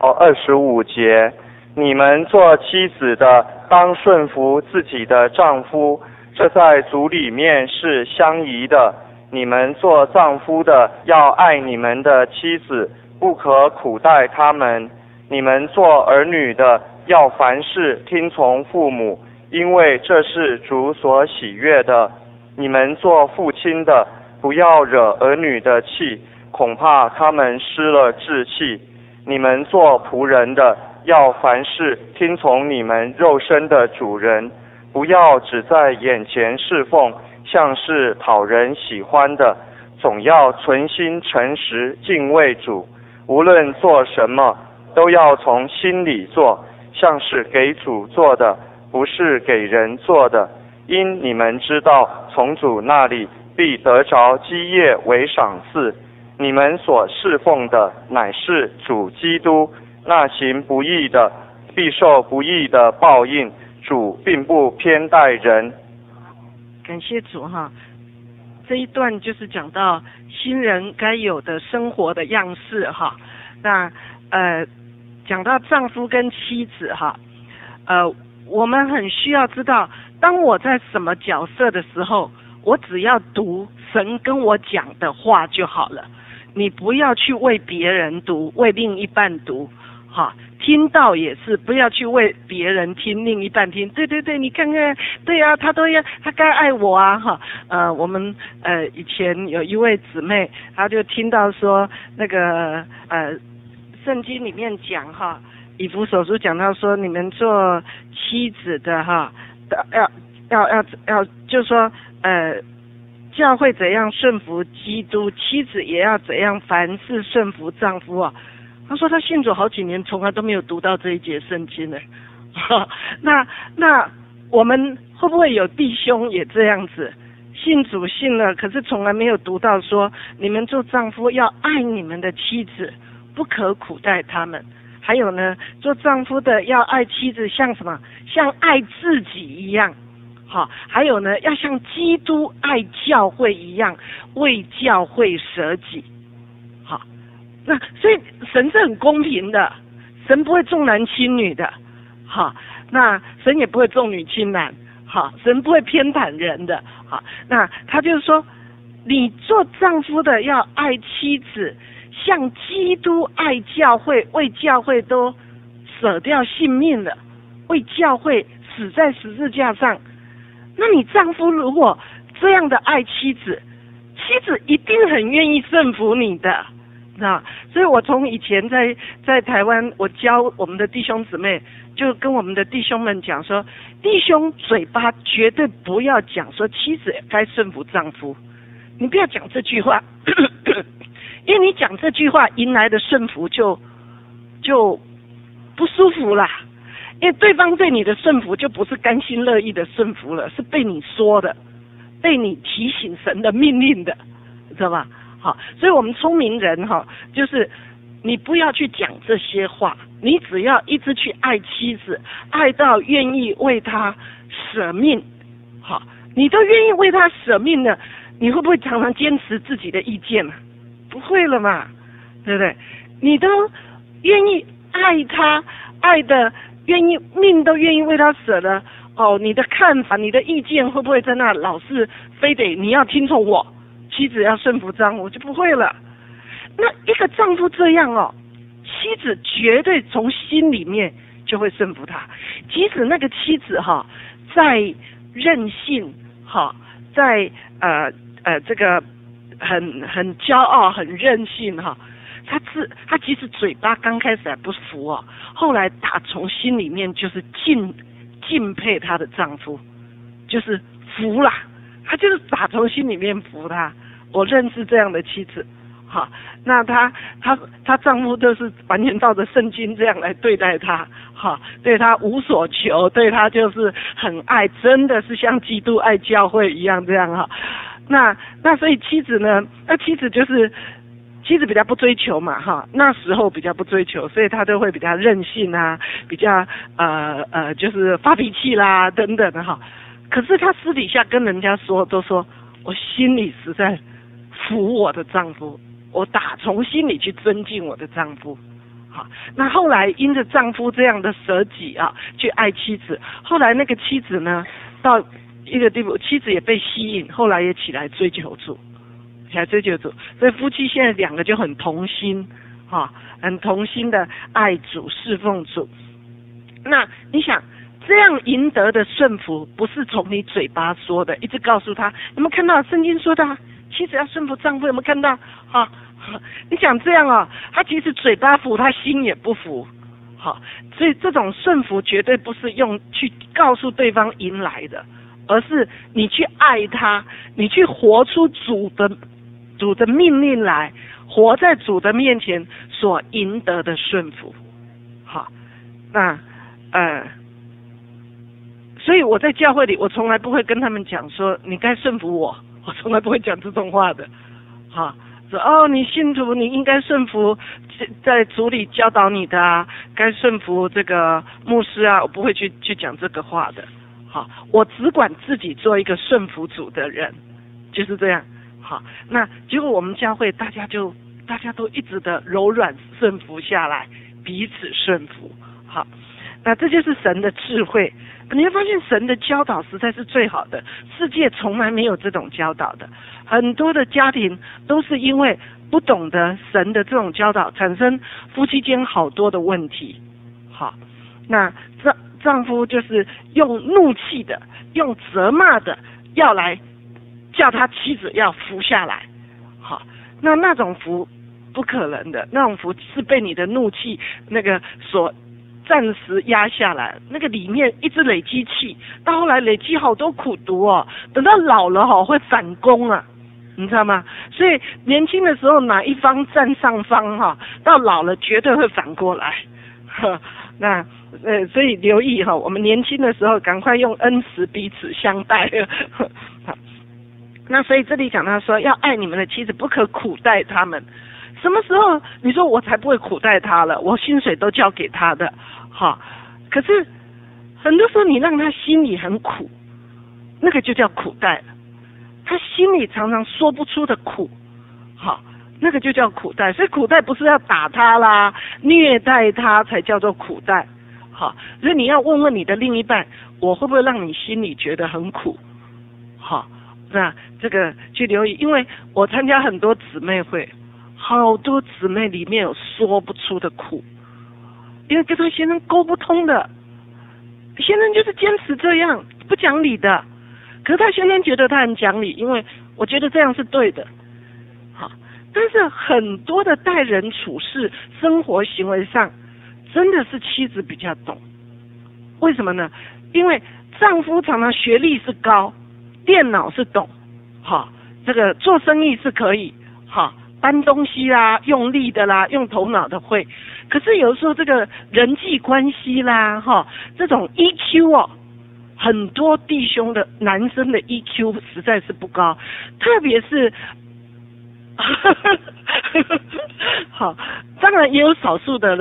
25节，你们做妻子的当顺服自己的丈夫，这在主里面是相宜的。你们做丈夫的要爱你们的妻子，不可苦待他们。你们做儿女的要凡事听从父母，因为这是主所喜悦的。你们做父亲的不要惹儿女的气，恐怕他们失了志气。你们做仆人的要凡事听从你们肉身的主人，不要只在眼前侍奉，像是讨人喜欢的，总要存心诚实敬畏主。无论做什么，都要从心里做，像是给主做的，不是给人做的。因你们知道，从主那里必得着基业为赏赐。你们所侍奉的乃是主基督，那行不义的必受不义的报应。主并不偏待人。 感谢主哈，这一段就是讲到新人该有的生活的样式哈。那讲到丈夫跟妻子哈，我们很需要知道，当我在什么角色的时候，我只要读神跟我讲的话就好了。你不要去为别人读，为另一半读，哈，听到也是不要去为别人听，另一半听。对对对，你看看，对啊，他该爱我啊，哈。我们以前有一位姊妹，她就听到说那个圣经里面讲哈，以弗所书讲到说，你们做妻子的哈，要就是说教会怎样顺服基督，妻子也要怎样凡事顺服丈夫啊。他说他信主好几年，从来都没有读到这一节圣经呢。那我们会不会有弟兄也这样子，信主信了，可是从来没有读到说，你们做丈夫要爱你们的妻子，不可苦待他们。还有呢，做丈夫的要爱妻子像什么？像爱自己一样。好，还有呢，要像基督爱教会一样，为教会舍己。好，那所以神是很公平的，神不会重男轻女的。好，那神也不会重女轻男。好，神不会偏袒人的。好，那他就是说，你做丈夫的要爱妻子，像基督爱教会，为教会都舍掉性命了，为教会死在十字架上。那你丈夫如果这样的爱妻子，妻子一定很愿意顺服你的，那所以我从以前在台湾，我教我们的弟兄姊妹，就跟我们的弟兄们讲说，弟兄嘴巴绝对不要讲说妻子该顺服丈夫，你不要讲这句话，因为你讲这句话迎来的顺服就不舒服啦。因为对方对你的顺服就不是甘心乐意的顺服了，是被你说的，被你提醒神的命令的，知道吧？好，所以我们聪明人哈，就是你不要去讲这些话，你只要一直去爱妻子，爱到愿意为他舍命。好，你都愿意为他舍命了，你会不会常常坚持自己的意见呢？不会了嘛，对不对？你都愿意爱他，爱的愿意命都愿意为他舍了哦，你的看法、你的意见会不会在那老是非得你要听从我，妻子要顺服丈夫，就不会了。那一个丈夫这样哦，妻子绝对从心里面就会顺服他，即使那个妻子哈在任性哈，在这个很骄傲、很任性哈。她其实嘴巴刚开始还不服哦，后来打从心里面就是敬佩她的丈夫，就是服啦，她就是打从心里面服他。我认识这样的妻子，好，那她丈夫都是完全照着圣经这样来对待她，好，对她无所求，对她就是很爱，真的是像基督爱教会一样这样哈。那所以妻子呢，妻子比较不追求嘛哈，那时候比较不追求，所以她都会比较任性啊，比较就是发脾气啦等等的哈。可是她私底下跟人家说，都说我心里实在服我的丈夫，我打从心里去尊敬我的丈夫。 好，那后来因着丈夫这样的舍己啊，去爱妻子，后来那个妻子呢，到一个地步，妻子也被吸引，后来也起来追求主，所以夫妻现在两个就很同心，很同心的爱主、侍奉主。那你想，这样赢得的顺服，不是从你嘴巴说的，一直告诉他，有没有看到圣经说的妻子要顺服丈夫？有没有看到？你想这样他其实嘴巴服，他心也不服。所以这种顺服绝对不是用去告诉对方赢来的，而是你去爱他，你去活出主的命令来，活在主的面前所赢得的顺服。那所以我在教会里，我从来不会跟他们讲说你该顺服我从来不会讲这种话的。说你信徒你应该顺服在主里教导你的该顺服这个牧师我不会去讲这个话的。我只管自己做一个顺服主的人，就是这样。那结果我们教会大家都一直的柔软顺服下来，彼此顺服。那这就是神的智慧。你会发现神的教导实在是最好的，世界从来没有这种教导的。很多的家庭都是因为不懂得神的这种教导，产生夫妻间好多的问题。那丈夫就是用怒气的，用责骂的，要来叫他妻子要服下来。那种服不可能的，那种服是被你的怒气那个所暂时压下来，那个里面一直累积气，到后来累积好多苦毒等到老了会反攻你知道吗？所以年轻的时候哪一方占上方到老了绝对会反过来。那所以留意我们年轻的时候赶快用恩慈彼此相待。那所以这里讲到说，要爱你们的妻子，不可苦待他们。什么时候你说我才不会苦待他了？我薪水都交给他的。可是很多时候你让他心里很苦，那个就叫苦待了。他心里常常说不出的苦，那个就叫苦待。所以苦待不是要打他啦、虐待他才叫做苦待。所以你要问问你的另一半，我会不会让你心里觉得很苦？那这个去留意，因为我参加很多姊妹会，好多姊妹里面有说不出的苦，因为跟他先生沟不通的，先生就是坚持这样不讲理的，可是他先生觉得他很讲理，因为我觉得这样是对的。但是很多的待人处事、生活行为上，真的是妻子比较懂。为什么呢？因为丈夫常常学历是高，电脑是懂，这个做生意是可以，搬东西啦，用力的啦，用头脑的会。可是有时候这个人际关系啦，这种 EQ 很多弟兄的男生的 EQ 实在是不高，特别是当然也有少数的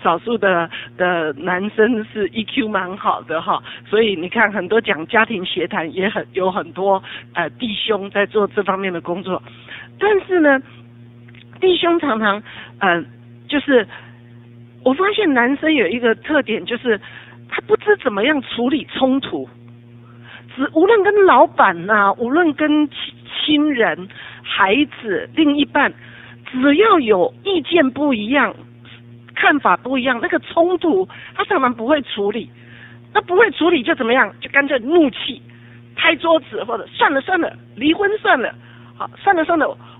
男生是 EQ 蛮好的所以你看很多讲家庭协谈也有很多弟兄在做这方面的工作。但是呢，弟兄常常就是我发现男生有一个特点，就是他不知怎么样处理冲突，无论跟老板无论跟亲人、孩子、另一半，只要有意见不一样、看法不一样，那个冲突他常常不会处理。那不会处理就怎么样？就干脆怒气拍桌子，或者算了，离婚算了，算了，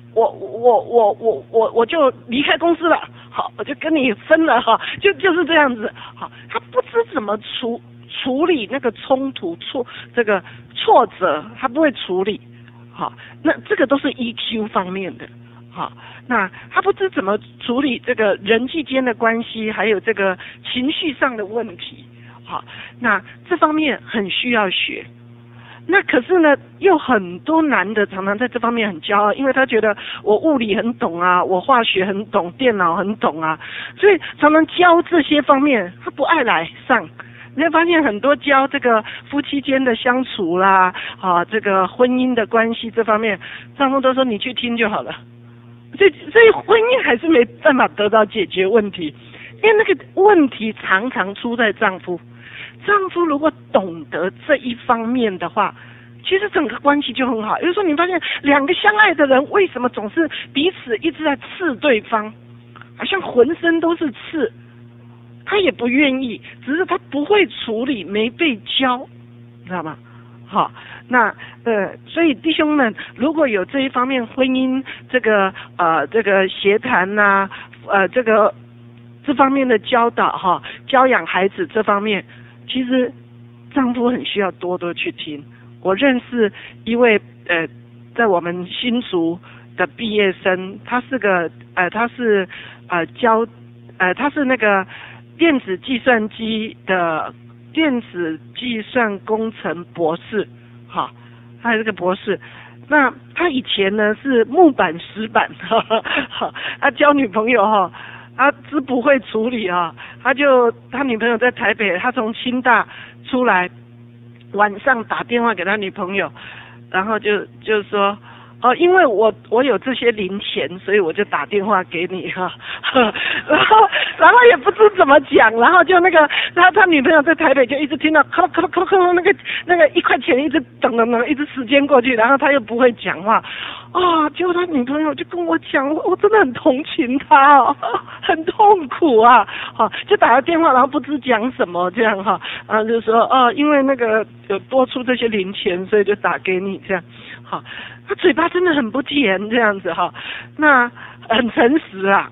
我就离开公司了，我就跟你分了就是这样子。他不知怎么处理那个冲突这个挫折，他不会处理。那这个都是 EQ 方面的。那他不知怎么处理这个人际间的关系，还有这个情绪上的问题。那这方面很需要学。那可是呢，又很多男的常常在这方面很骄傲，因为他觉得我物理很懂我化学很懂，电脑很懂所以常常教这些方面他不爱来上。你会发现很多教这个夫妻间的相处啦，这个婚姻的关系这方面，丈夫都说你去听就好了。所以婚姻还是没办法得到解决问题， 因为那个问题常常出在丈夫。丈夫如果懂得这一方面的话，其实整个关系就很好。有时候你发现两个相爱的人，为什么总是彼此一直在刺对方，好像浑身都是刺，他也不愿意，只是他不会处理，没被教，知道吗？好，那所以弟兄们，如果有这一方面婚姻这个协谈呐，这方面的教导哈，教养孩子这方面，其实丈夫很需要多多去听。我认识一位在我们新竹的毕业生，他是那个电子计算机的电子计算工程博士，哈，他是个博士。那他以前呢是木板石板，他交女朋友哈，他是不会处理啊，他女朋友在台北，他从清大出来，晚上打电话给他女朋友，然后就说。因为我有这些零钱，所以我就打电话给你哈，然后也不知怎么讲，然后就那个他女朋友在台北就一直听到咔啦咔啦咔啦咔啦那个1块钱一直等，一直时间过去，然后他又不会讲话，结果他女朋友就跟我讲，我真的很同情他哦，很痛苦啊，就打个电话，然后不知讲什么这样哈，然后就说因为那个有多出这些零钱，所以就打给你这样，好。他嘴巴真的很不甜这样子哈，那很诚实啊，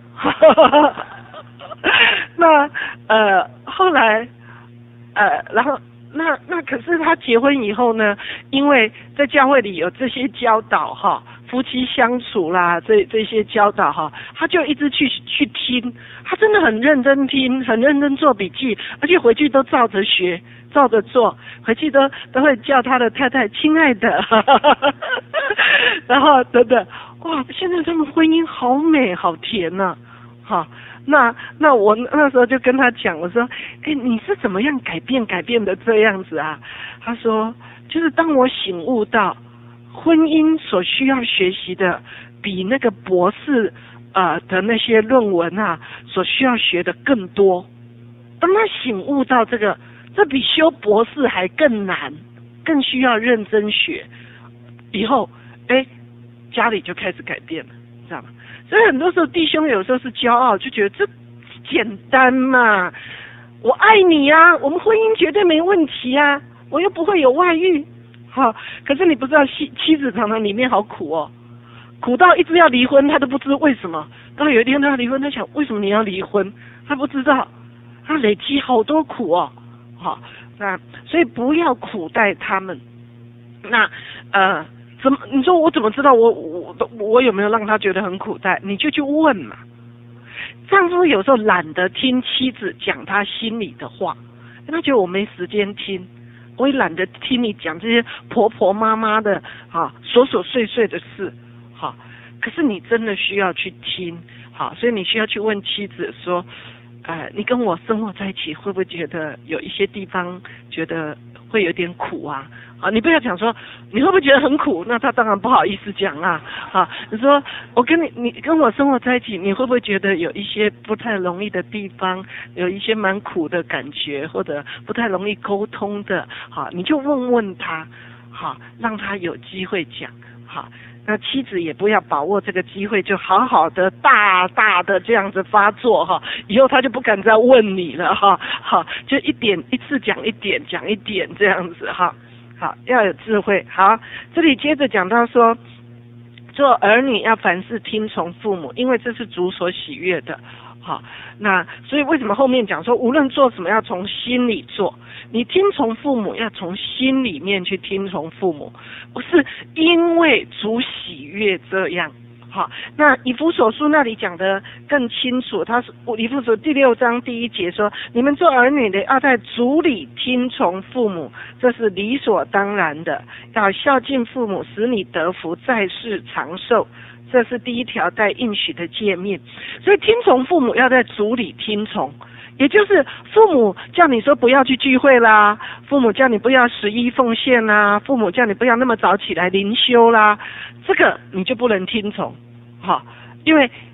那后来然后那可是他结婚以后呢，因为在教会里有这些教导哈，夫妻相处啦这些教导哈，他就一直去听，他真的很认真听，很认真做笔记，而且回去都照着学。照着做，回去都会叫他的太太亲爱的，然后等等，哇，现在他们婚姻好美好甜呐，哈，那我那时候就跟他讲，我说，你是怎么样改变的这样子啊？他说，就是当我醒悟到婚姻所需要学习的，比那个博士的那些论文啊所需要学的更多，当他醒悟到这比修博士还更难，更需要认真学。以后，家里就开始改变了，知道吗？所以很多时候弟兄有时候是骄傲，就觉得这简单嘛，我爱你啊，我们婚姻绝对没问题啊，我又不会有外遇，可是你不知道妻子常常里面好苦哦，苦到一直要离婚，他都不知为什么。到有一天他要离婚，他想为什么你要离婚？他不知道，他累积好多苦哦。好，那所以不要苦待他们。那怎么？你说我怎么知道我有没有让他觉得很苦待？你就去问嘛。丈夫有时候懒得听妻子讲他心里的话，他觉得我没时间听，我也懒得听你讲这些婆婆妈妈的琐碎碎的事。好，可是你真的需要去听。好，所以你需要去问妻子说。你跟我生活在一起，会不会觉得有一些地方觉得会有点苦啊？你不要讲说你会不会觉得很苦，那他当然不好意思讲啊。你说你跟我生活在一起，你会不会觉得有一些不太容易的地方，有一些蛮苦的感觉，或者不太容易沟通的？你就问问他，让他有机会讲。那妻子也不要把握这个机会，就好好的大的这样子发作以后他就不敢再问你了就一次讲一点这样子好，要有智慧。好，这里接着讲到说，做儿女要凡事听从父母，因为这是主所喜悦的。那所以为什么后面讲说无论做什么要从心里做？你听从父母要从心里面去听从父母，不是因为主喜悦这样。那以弗所书那里讲得更清楚，他是以弗所第6章第1节说，你们做儿女的要在主里听从父母，这是理所当然的，要孝敬父母，使你得福，在世长寿。这是第1条带应许的诫命。所以听从父母要在主里听从，也就是父母叫你说不要去聚会啦，父母叫你不要11奉献啦，父母叫你不要那么早起来灵修啦，这个你就不能听从。因为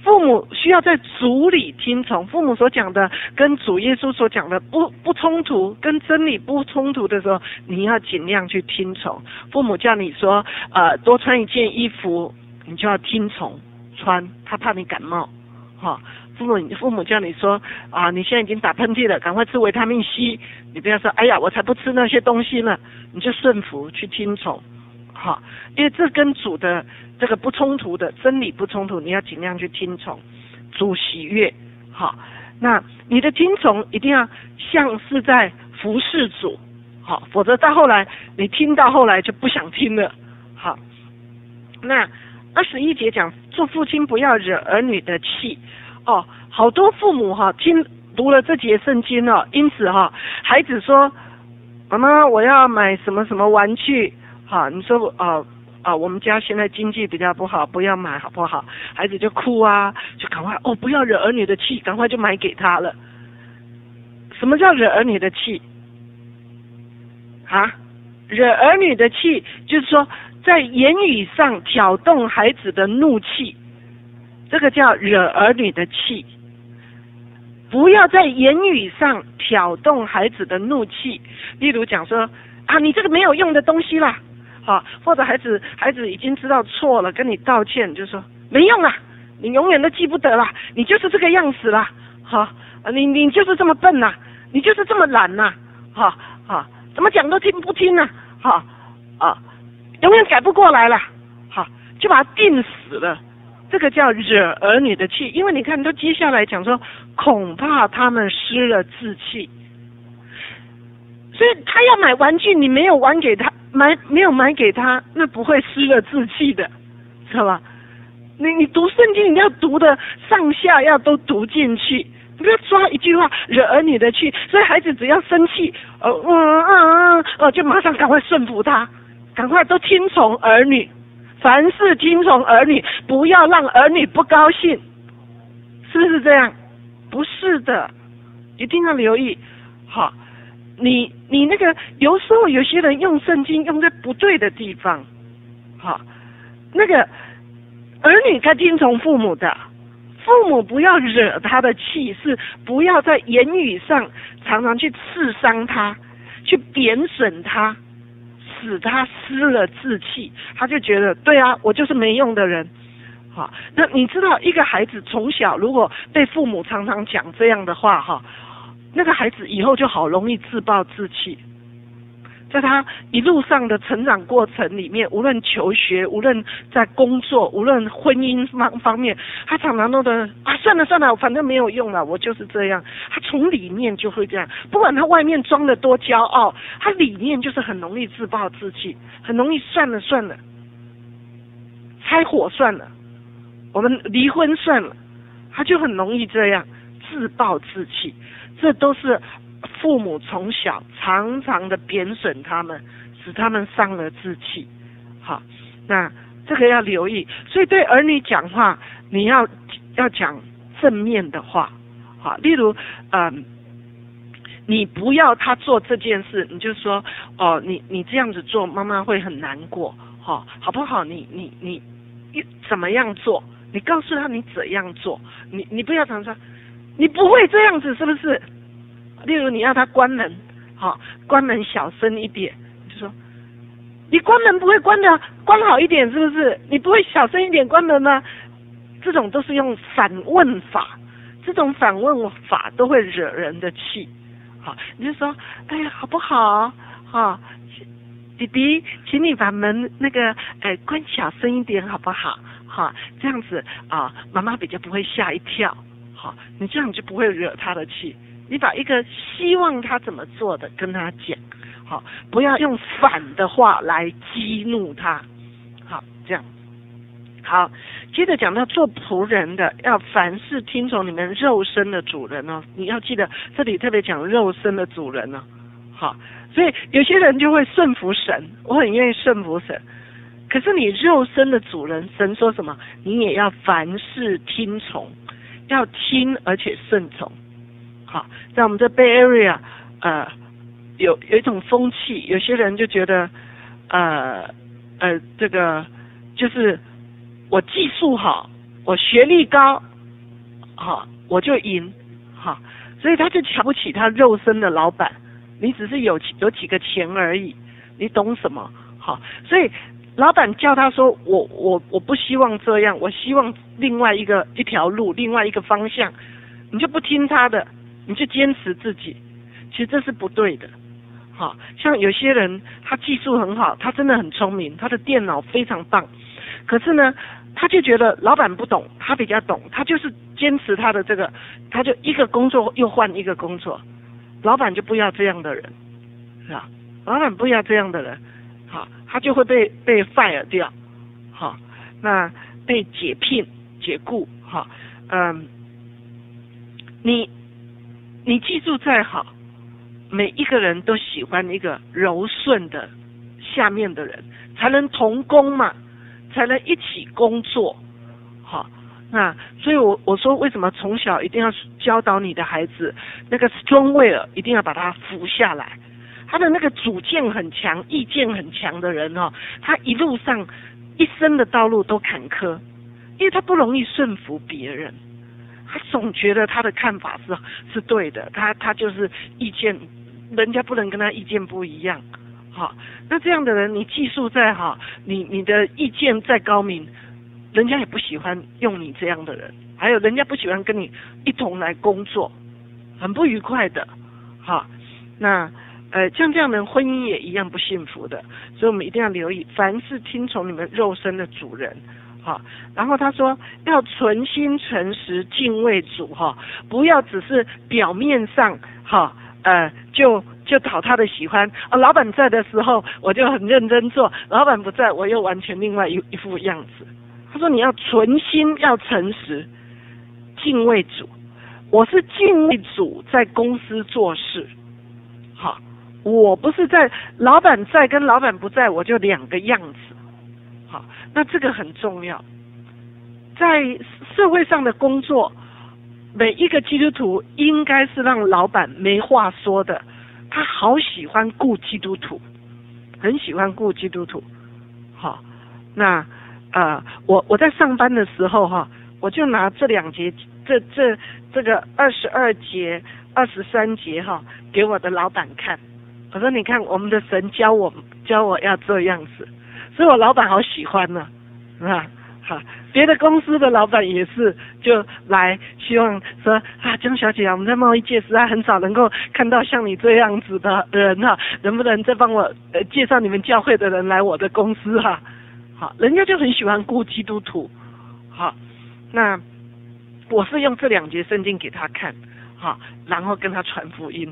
父母需要在主里听从，父母所讲的跟主耶稣所讲的不冲突，跟真理不冲突的时候，你要尽量去听从。父母叫你说多穿一件衣服，你就要听从穿，他怕你感冒。父母叫你说你现在已经打喷嚏了，赶快吃维他命 C， 你不要说哎呀我才不吃那些东西呢，你就顺服去听从。因为这跟主的这个不冲突的真理不冲突，你要尽量去听从，主喜悦。那你的听从一定要像是在服侍主，否则到后来你听到后来就不想听了。那21节讲做父亲不要惹儿女的气。好多父母读了这节圣经了，因此孩子说妈妈我要买什么什么玩具，你说我们家现在经济比较不好，不要买好不好？孩子就哭啊，就赶快不要惹儿女的气，赶快就买给他了。什么叫惹儿女的气？惹儿女的气就是说在言语上挑动孩子的怒气，这个叫惹儿女的气。不要在言语上挑动孩子的怒气，例如讲说你这个没有用的东西啦，或者孩子已经知道错了，跟你道歉，就说没用啦，你永远都记不得啦，你就是这个样子啦，你就是这么笨啦，你就是这么懒啦，怎么讲都不听啦，永远改不过来了，就把他定死了。这个叫惹儿女的气，因为你看都接下来讲说恐怕他们失了志气，所以他要买玩具，你没有没有买给他，那不会失了志气的，知道吧？你读圣经你要读的上下要都读进去，你不要抓一句话惹儿女的气。所以孩子只要生气就马上赶快顺服他，赶快都听从儿女，凡事听从儿女，不要让儿女不高兴，是不是这样？不是的，一定要留意。你那个有时候有些人用圣经用在不对的地方，那个儿女该听从父母的，父母不要惹他的气，是不要在言语上常常去刺伤他，去贬损他，使他失了志气，他就觉得对啊，我就是没用的人。那你知道一个孩子从小如果被父母常常讲这样的话，那个孩子以后就好容易自暴自弃。在他一路上的成长过程里面，无论求学，无论在工作，无论婚姻方面，他常常都算了，反正没有用了，我就是这样。他从里面就会这样，不管他外面装的多骄傲，他里面就是很容易自暴自弃，很容易算了，拆伙算了，我们离婚算了，他就很容易这样自暴自弃。这都是父母从小常常的贬损他们，使他们伤了志气。那这个要留意。所以对儿女讲话，你要讲正面的话。例如你不要他做这件事，你就说你这样子做，妈妈会很难过，好不好？你怎么样做？你告诉他你怎样做，你不要常说你不会这样子，是不是？例如你要他关门，关门小声一点，你就说你关门不会关好一点，是不是？你不会小声一点关门吗？这种都是用反问法，这种反问法都会惹人的气。你就说哎呀好不好？弟弟，请你把门那个关小声一点好不好？这样子妈妈比较不会吓一跳。你这样就不会惹他的气。你把一个希望他怎么做的跟他讲，不要用反的话来激怒他。这样。好，接着讲到做仆人的，要凡事听从你们肉身的主人哦。你要记得，这里特别讲肉身的主人哦。所以有些人就会顺服神，我很愿意顺服神。可是你肉身的主人，神说什么，你也要凡事听从，要听而且顺从。在我们这 Bay Area， 有一种风气，有些人就觉得，这个就是我技术好，我学历高， 我就赢，所以他就瞧不起他肉身的老板，你只是有几个钱而已，你懂什么？所以老板叫他说我不希望这样，我希望另外一条路，另外一个方向，你就不听他的，你就坚持自己，其实这是不对的。像有些人他技术很好，他真的很聪明，他的电脑非常棒，可是呢他就觉得老板不懂，他比较懂，他就是坚持他的这个，他就一个工作又换一个工作，老板就不要这样的人，是吧？老板不要这样的人，他就会被 fire 掉，那被解聘解雇，你技术再好，每一个人都喜欢一个柔顺的下面的人，才能同工嘛，才能一起工作。那所以我说为什么从小一定要教导你的孩子那个 strong will 一定要把他扶下来，他的那个主见很强，意见很强的人他一路上一生的道路都坎坷，因为他不容易顺服别人，他总觉得他的看法是对的，他就是意见，人家不能跟他意见不一样。那这样的人，你技术再好，你的意见再高明，人家也不喜欢用你这样的人，还有人家不喜欢跟你一同来工作，很不愉快的。那像这样的人婚姻也一样不幸福的，所以我们一定要留意，凡是听从你们肉身的主人。然后他说要存心诚实敬畏主，不要只是表面上就讨他的喜欢，老板在的时候我就很认真做，老板不在我又完全另外一副样子。他说你要存心要诚实敬畏主，我是敬畏主在公司做事，我不是在老板在跟老板不在我就两个样子。那这个很重要，在社会上的工作，每一个基督徒应该是让老板没话说的，他好喜欢顾基督徒，很喜欢顾基督徒。那我在上班的时候我就拿这2节这个22节23节给我的老板看，我说你看我们的神教我要这样子，所以我老板好喜欢呢，别的公司的老板也是就来希望说江小姐我们在贸易界实在很少能够看到像你这样子的人能不能再帮我介绍你们教会的人来我的公司人家就很喜欢顾基督徒。那我是用这2节圣经给他看，然后跟他传福音。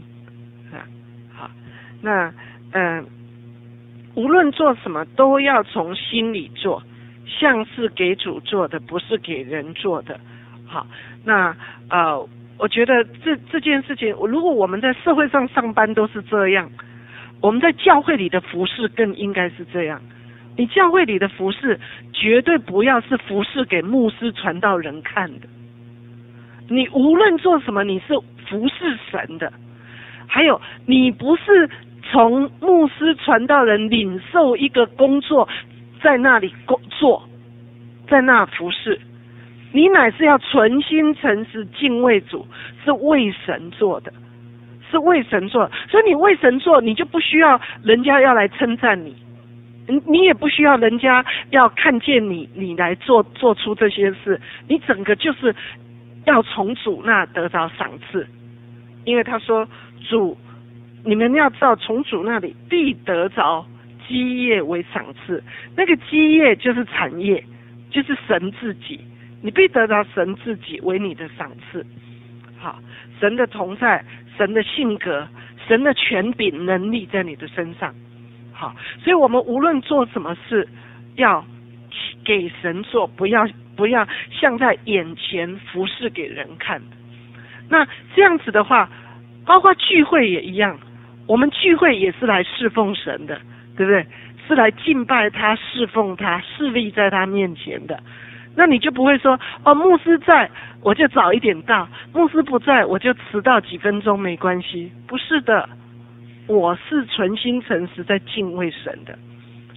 那无论做什么都要从心里做，像是给主做的，不是给人做的。那我觉得这件事情，如果我们在社会上上班都是这样，我们在教会里的服事更应该是这样。你教会里的服事绝对不要是服事给牧师传道人看的，你无论做什么你是服事神的，还有你不是从牧师传道人领受一个工作在那里做，在那服事，你乃是要存心诚实敬畏主，是为神做的，是为神做的。所以你为神做，你就不需要人家要来称赞你，你也不需要人家要看见你来做出这些事，你整个就是要从主那得着赏赐。因为他说主，你们要知道从主那里必得着基业为赏赐，那个基业就是产业，就是神自己，你必得着神自己为你的赏赐。神的同在，神的性格，神的权柄能力在你的身上。所以我们无论做什么事要给神做，不要像在眼前服侍给人看。那这样子的话，包括聚会也一样，我们聚会也是来侍奉神的，对不对？是来敬拜他，侍奉他，侍立在他面前的。那你就不会说牧师在我就早一点到，牧师不在我就迟到几分钟没关系。不是的，我是存心诚实在敬畏神的。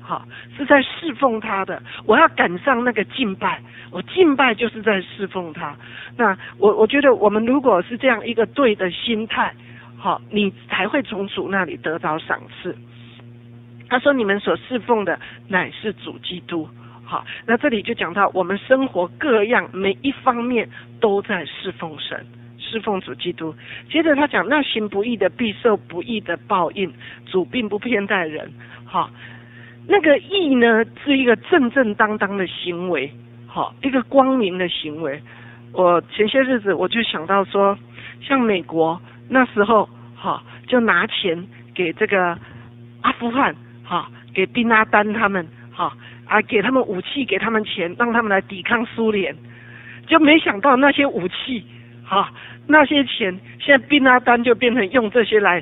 好，是在侍奉他的。我要赶上那个敬拜，我敬拜就是在侍奉他。那我觉得我们如果是这样一个对的心态，好，你才会从主那里得到赏赐。他说你们所侍奉的乃是主基督。好，那这里就讲到我们生活各样每一方面都在侍奉神，侍奉主基督。接着他讲，那行不义的必受不义的报应，主并不偏待人。好，那个义呢是一个正正当当的行为，好，一个光明的行为。我前些日子我就想到说，像美国那时候，好，就拿钱给这个阿富汗，好，给宾拉丹他们，好啊，给他们武器，给他们钱，让他们来抵抗苏联。就没想到那些武器，好，那些钱，现在宾拉丹就变成用这些来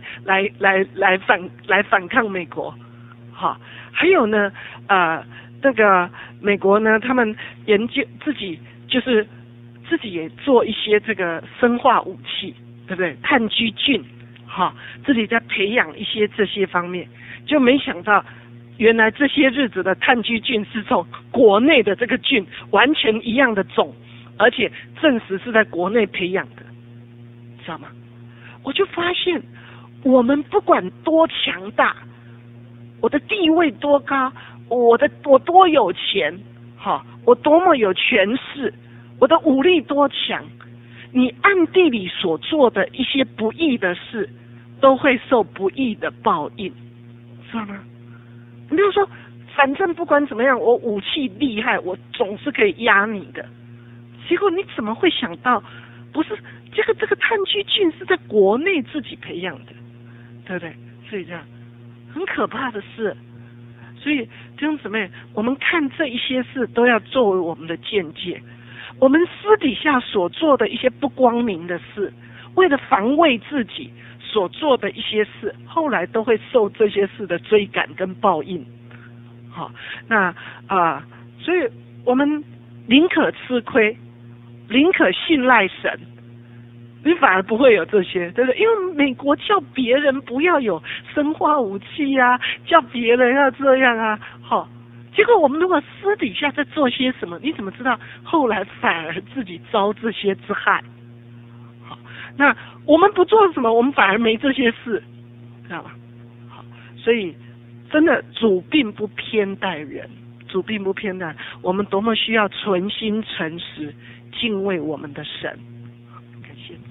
反抗美国。好，还有呢，那个美国呢，他们研究自己也做一些这个生化武器，对不对？炭疽菌，好，自己在培养一些这些方面，就没想到原来这些日子的炭疽菌是从国内的这个菌完全一样的种，而且证实是在国内培养的，知道吗？我就发现我们不管多强大，我的地位多高，我多有钱，好，我多么有权势，我的武力多强，你暗地里所做的一些不义的事，都会受不义的报应，知道吗？你比如说，反正不管怎么样，我武器厉害，我总是可以压你的。结果你怎么会想到，不是这个炭疽菌是在国内自己培养的，对不对？所以这样很可怕的事。所以弟兄姊妹，我们看这一些事都要作为我们的见解。我们私底下所做的一些不光明的事，为了防卫自己所做的一些事，后来都会受这些事的追赶跟报应。好，那所以我们宁可吃亏，宁可信赖神，你反而不会有这些，对不对？因为美国叫别人不要有生化武器啊，叫别人要这样啊，好，结果我们如果私底下在做些什么，你怎么知道后来反而自己遭这些之害？好，那我们不做什么，我们反而没这些事，知道吗？好，所以真的主并不偏待人，主并不偏待，我们多么需要存心诚实敬畏我们的神。感谢主。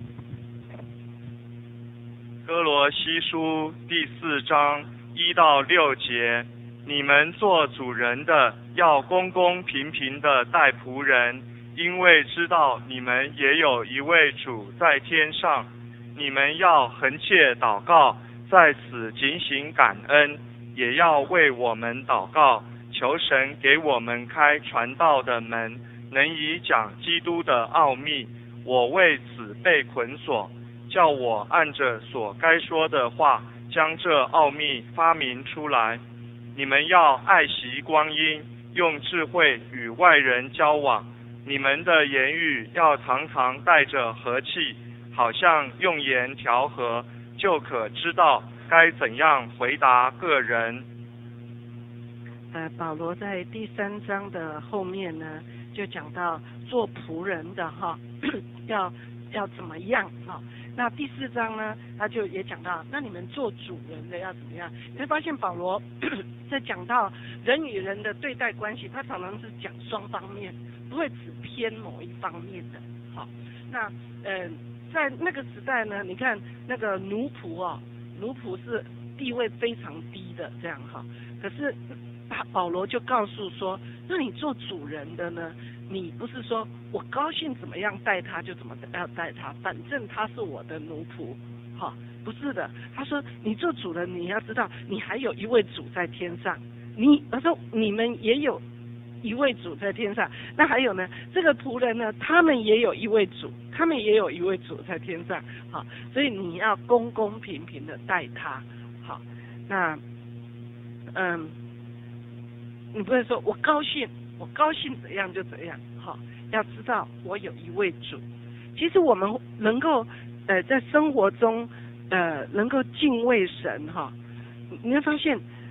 哥罗西书第4章1到6节，你们做主人的要公公平平的待仆人，因为知道你们也有一位主在天上。你们要恒切祷告，在此警醒感恩，也要为我们祷告，求神给我们开传道的门，能以讲基督的奥秘。我为此被捆锁，叫我按着所该说的话，将这奥秘发明出来。你们要爱惜光阴，用智慧与外人交往。你们的言语要常常带着和气，好像用盐调和，就可知道该怎样回答个人。 保罗在第3章的后面呢，就讲到做仆人的要怎么样哈。那第4章呢，他就也讲到，那你们做主人的要怎么样？你会发现保罗在讲到人与人的对待关系，他常常是讲双方面，不会只偏某一方面的。好，那在那个时代呢，你看那个奴仆奴仆是地位非常低的这样哈，可是保罗就告诉说，那你做主人的呢，你不是说我高兴怎么样待他就怎么样待他，反正他是我的奴仆，好，不是的。他说你做主人，你要知道你还有一位主在天上，他说你们也有一位主在天上，那还有呢，这个仆人呢，他们也有一位主在天上，好，所以你要公公平平的待他，好，那你不会说我高兴怎样就怎样，好，要知道我有一位主。其实我们能够在生活中能够敬畏神哈，你会发现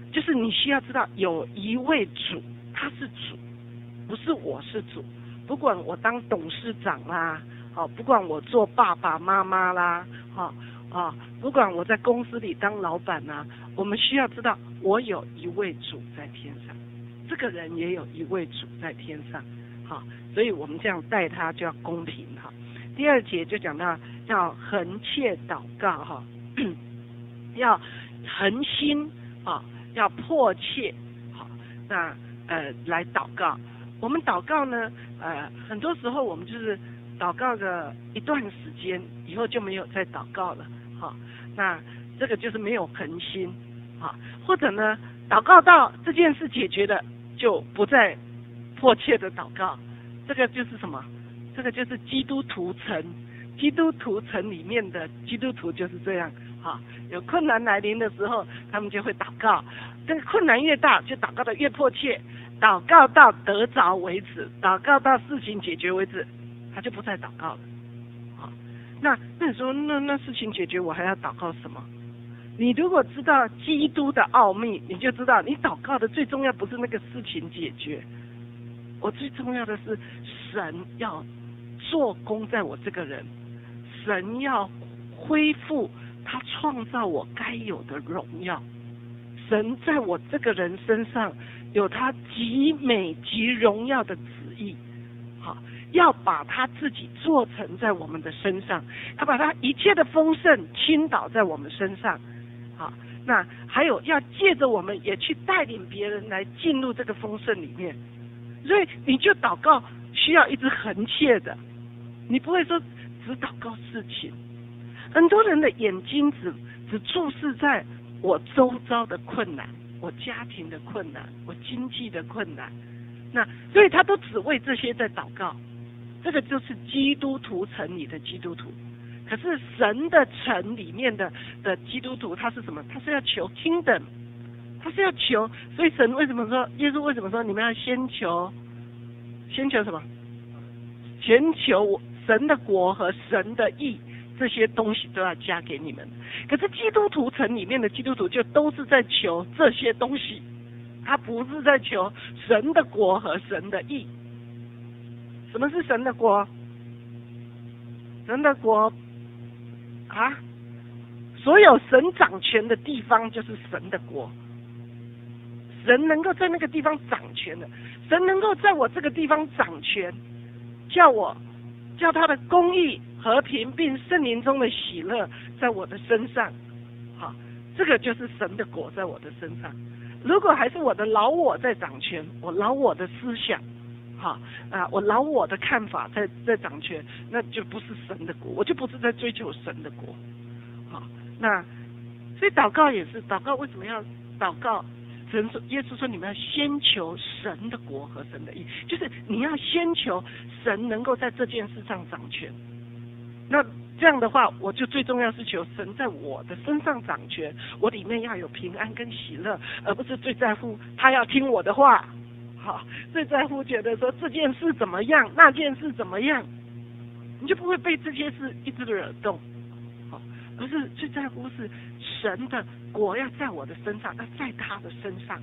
就是你需要知道有一位主，他是主，不是我是主。不管我当董事长啦，不管我做爸爸妈妈啦，不管我在公司里当老板啦，我们需要知道我有一位主在天上，这个人也有一位主在天上，所以我们这样待他就要公平哈。第2节就讲到要恒切祷告要恒心要迫切那来祷告。我们祷告呢很多时候我们就是祷告个一段时间以后就没有再祷告了那这个就是没有恒心或者呢祷告到这件事解决了就不再迫切的祷告，这个就是什么？这个就是基督徒城里面的基督徒就是这样有困难来临的时候他们就会祷告，这个困难越大就祷告的越迫切，祷告到得着为止，祷告到事情解决为止，他就不再祷告了那你说那事情解决我还要祷告什么？你如果知道基督的奥秘，你就知道你祷告的最重要不是那个事情解决，我最重要的是神要做工在我这个人，神要恢复他创造我该有的荣耀，神在我这个人身上有他极美极荣耀的旨意要把他自己做成在我们的身上，他把他一切的丰盛倾倒在我们身上那还有要借着我们也去带领别人来进入这个丰盛里面，所以你就祷告需要一直恒切的，你不会说只祷告事情。很多人的眼睛只注视在我周遭的困难，我家庭的困难，我经济的困难，那所以他都只为这些在祷告，这个就是基督徒城里的基督徒。可是神的城里面的基督徒他是什么？他是要求 kingdom， 他是要求，所以神为什么说，耶稣为什么说你们要先求什么？先求神的国和神的义，这些东西都要加给你们。可是基督徒城里面的基督徒就都是在求这些东西，他不是在求神的国和神的义。什么是神的国？神的国所有神掌权的地方就是神的国，神能够在那个地方掌权的，神能够在我这个地方掌权，叫他的公义、和平并圣灵中的喜乐在我的身上这个就是神的国在我的身上。如果还是我的老我在掌权，我老我的思想我老我的看法在掌权，那就不是神的国，我就不是在追求神的国那所以祷告也是，祷告为什么要祷告？神说，耶稣说你们要先求神的国和神的义，就是你要先求神能够在这件事上掌权。那这样的话，我就最重要是求神在我的身上掌权，我里面要有平安跟喜乐，而不是最在乎他要听我的话最在乎觉得说这件事怎么样，那件事怎么样，你就不会被这些事一直惹动而是最在乎是神的国要在我的身上，要在他的身上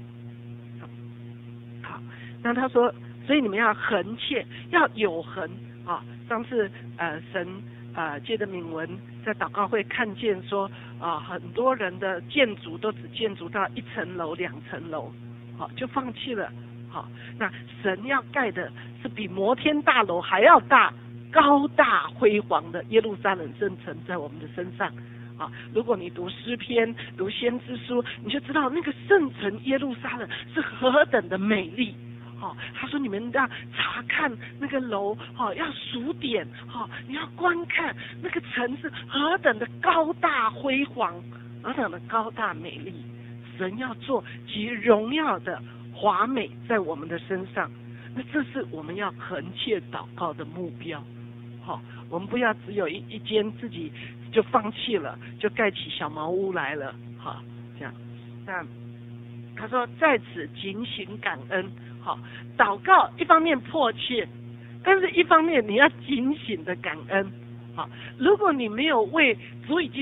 那他说，所以你们要恒切，要有恒上次神借着敏文在祷告会看见说很多人的建筑都只建筑到1层楼2层楼就放弃了那神要盖的是比摩天大楼还要大、高大辉煌的耶路撒冷圣城在我们的身上如果你读诗篇、读先知书，你就知道那个圣城耶路撒冷是何等的美丽他说你们要查看那个楼要数点你要观看那个城是何等的高大辉煌，何等的高大美丽。神要做极荣耀的华美在我们的身上，那这是我们要恒切祷告的目标我们不要只有一间自己就放弃了，就盖起小茅屋来了这样。那他说在此警醒感恩祷告一方面迫切，但是一方面你要警醒的感恩如果你没有为主已经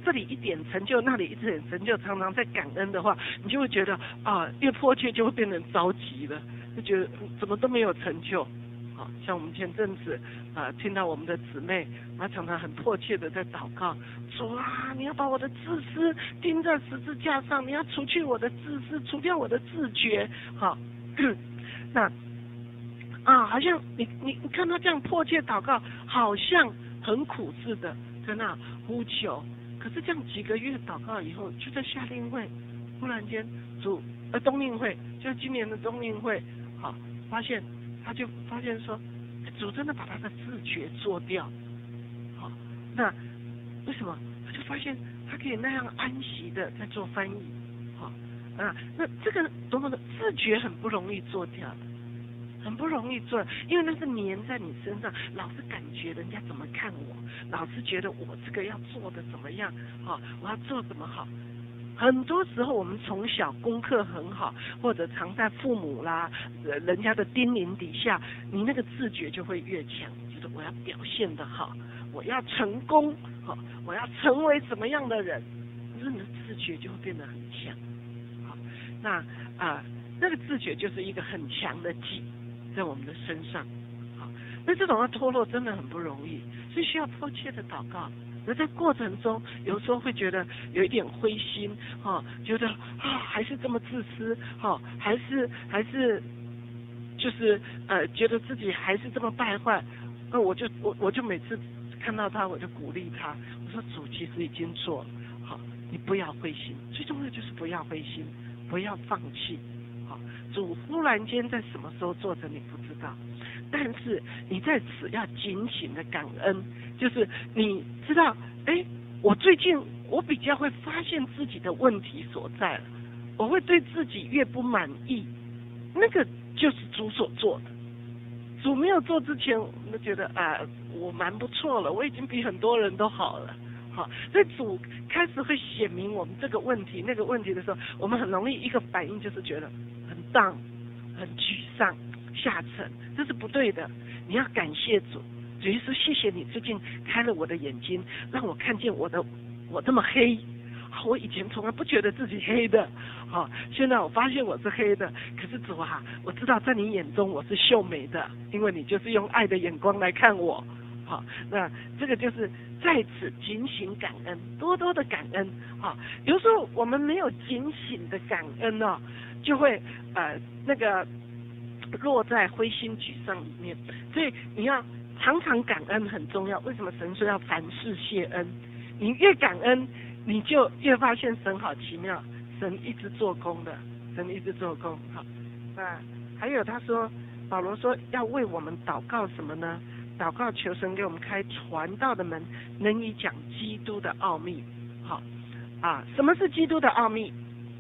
这里一点成就，那里一点成就，常常在感恩的话，你就会觉得越迫切就会变成着急了，就觉得怎么都没有成就。像我们前阵子听到我们的姊妹，她常常很迫切的在祷告，主啊，你要把我的自私钉在十字架上，你要除去我的自私，除掉我的自觉。好，那好像你看他这样迫切祷告，好像很苦似的在那呼求。可是这样几个月祷告以后，就在夏令会，忽然间冬令会，就是今年的冬令会，他就发现说，主真的把他的自觉做掉。好，那为什么？他就发现他可以那样安息的在做翻译。好，那这个多么的自觉很不容易做掉的。很不容易做，因为那是粘在你身上，老是感觉人家怎么看我，老是觉得我这个要做的怎么样，我要做怎么好。很多时候我们从小功课很好，或者常在父母啦、人家的叮咛底下，你那个自觉就会越强，就是我要表现得好，我要成功，我要成为什么样的人，可是你的自觉就会变得很强。好，那个自觉就是一个很强的己在我们的身上。好，那这种要脱落真的很不容易，所以需要迫切的祷告。而在过程中，有时候会觉得有一点灰心，觉得还是这么自私，还是就是觉得自己还是这么败坏。那我就每次看到他，我就鼓励他，我说主其实已经做了，好，你不要灰心，最重要就是不要灰心，不要放弃。好，主忽然间在什么时候做成你不知道，但是你在此要警醒的感恩，就是你知道，我最近我比较会发现自己的问题所在了，我会对自己越不满意，那个就是主所做的。主没有做之前，我们觉得我蛮不错了，我已经比很多人都好了。好，所以主开始会显明我们这个问题、那个问题的时候，我们很容易一个反应就是觉得很down、很沮丧、下沉，这是不对的。你要感谢主，主耶稣，谢谢你最近开了我的眼睛，让我看见我这么黑。我以前从来不觉得自己黑的，现在我发现我是黑的。可是主啊，我知道在你眼中我是秀美的，因为你就是用爱的眼光来看我。好，那这个就是在此警醒感恩，多多的感恩。有时候我们没有警醒的感恩就会那个落在灰心沮丧里面。所以你要常常感恩很重要。为什么神说要凡事谢恩？你越感恩，你就越发现神好奇妙，神一直做工的，神一直做工。好，那还有他说，保罗说要为我们祷告什么呢？祷告求神给我们开传道的门，能以讲基督的奥秘。好什么是基督的奥秘？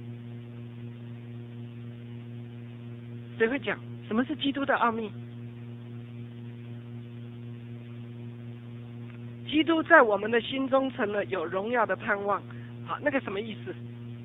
谁会讲什么是基督的奥秘？基督在我们的心中成了有荣耀的盼望。好，那个什么意思？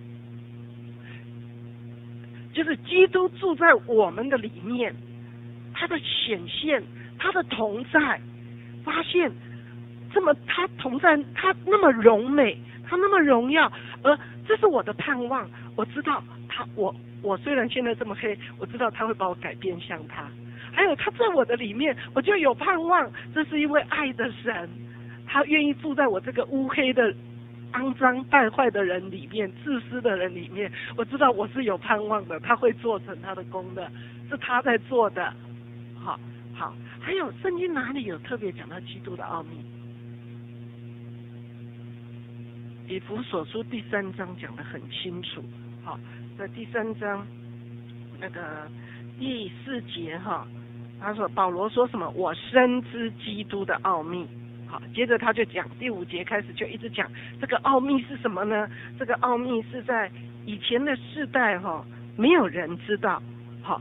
就是基督住在我们的里面，他的显现，他的同在，发现他同在，他那么荣美，他那么荣耀，而这是我的盼望。我知道我虽然现在这么黑，我知道他会把我改变像他。还有他在我的里面，我就有盼望。这是一位爱的神，他愿意住在我这个乌黑的、肮脏、败坏的人里面，自私的人里面。我知道我是有盼望的，他会做成他的功的，是他在做的。好，还有圣经哪里有特别讲到基督的奥秘？以弗所书第3章讲得很清楚。好，在第3章那个第4节他说保罗说什么？我深知基督的奥秘。好，接着他就讲第5节开始就一直讲这个奥秘是什么呢？这个奥秘是在以前的世代没有人知道。好，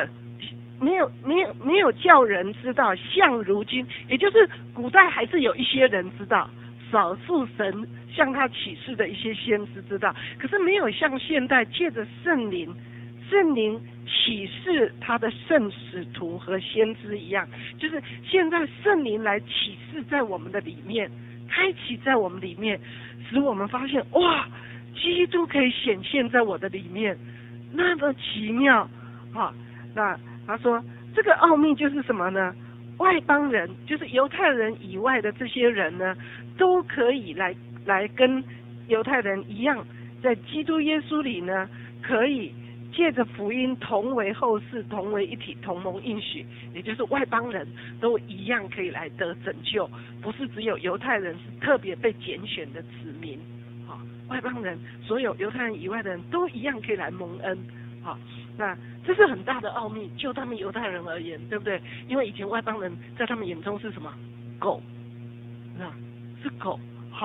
没有叫人知道，像如今，也就是古代还是有一些人知道，少数神向他启示的一些先知知道，可是没有像现代借着圣灵启示他的圣使徒和先知一样，就是现在圣灵来启示在我们的里面， 开启在我们里面，使我们发现哇，基督可以显现在我的里面，那么奇妙啊！那他说这个奥秘就是什么呢？外邦人，就是犹太人以外的这些人呢，都可以来跟犹太人一样，在基督耶稣里呢，可以借着福音同为后世，同为一体，同蒙应许，也就是外邦人都一样可以来得拯救，不是只有犹太人是特别被拣选的子民，外邦人所有犹太人以外的人都一样可以来蒙恩，那这是很大的奥秘，就他们犹太人而言，对不对？因为以前外邦人在他们眼中是什么？狗，是狗，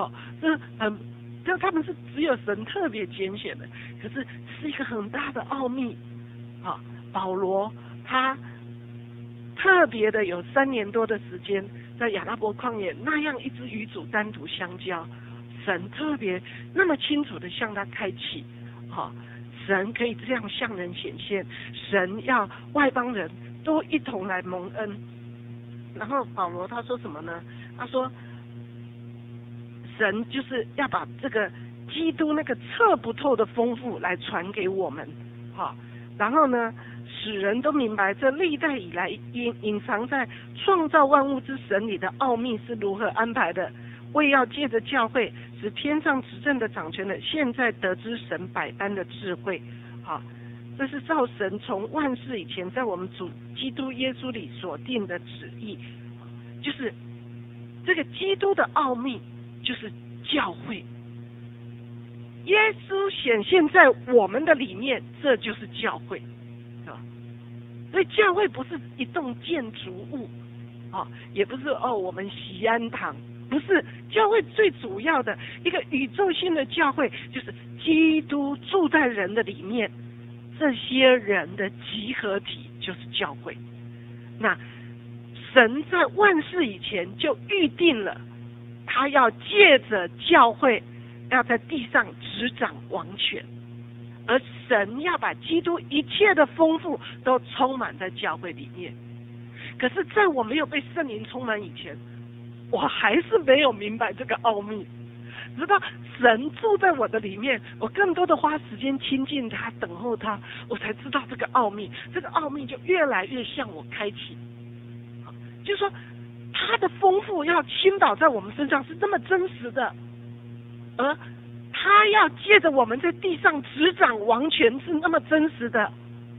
这他们是只有神特别拣选的，可是是一个很大的奥秘。保罗他特别的有3年多的时间在亚拉伯旷野那样一直与主单独相交，神特别那么清楚的向他开启，神可以这样向人显现，神要外邦人都一同来蒙恩。然后保罗他说什么呢？他说神就是要把这个基督那个测不透的丰富来传给我们，然后呢使人都明白这历代以来隐藏在创造万物之神里的奥秘是如何安排的，为要借着教会使天上执政的掌权的现在得知神百般的智慧。这是照神从万事以前在我们主基督耶稣里所定的旨意，就是这个基督的奥秘就是教会，耶稣显现在我们的里面，这就是教会，所以教会不是一栋建筑物，也不是我们锡安堂，不是，教会最主要的一个宇宙性的教会就是基督住在人的里面，这些人的集合体就是教会。那神在万事以前就预定了，他要借着教会要在地上执掌王权，而神要把基督一切的丰富都充满在教会里面。可是在我没有被圣灵充满以前，我还是没有明白这个奥秘，直到神住在我的里面，我更多的花时间亲近他，等候他，我才知道这个奥秘。这个奥秘就越来越向我开启，就是说他的丰富要倾倒在我们身上是这么真实的，而他要借着我们在地上执掌王权是那么真实的，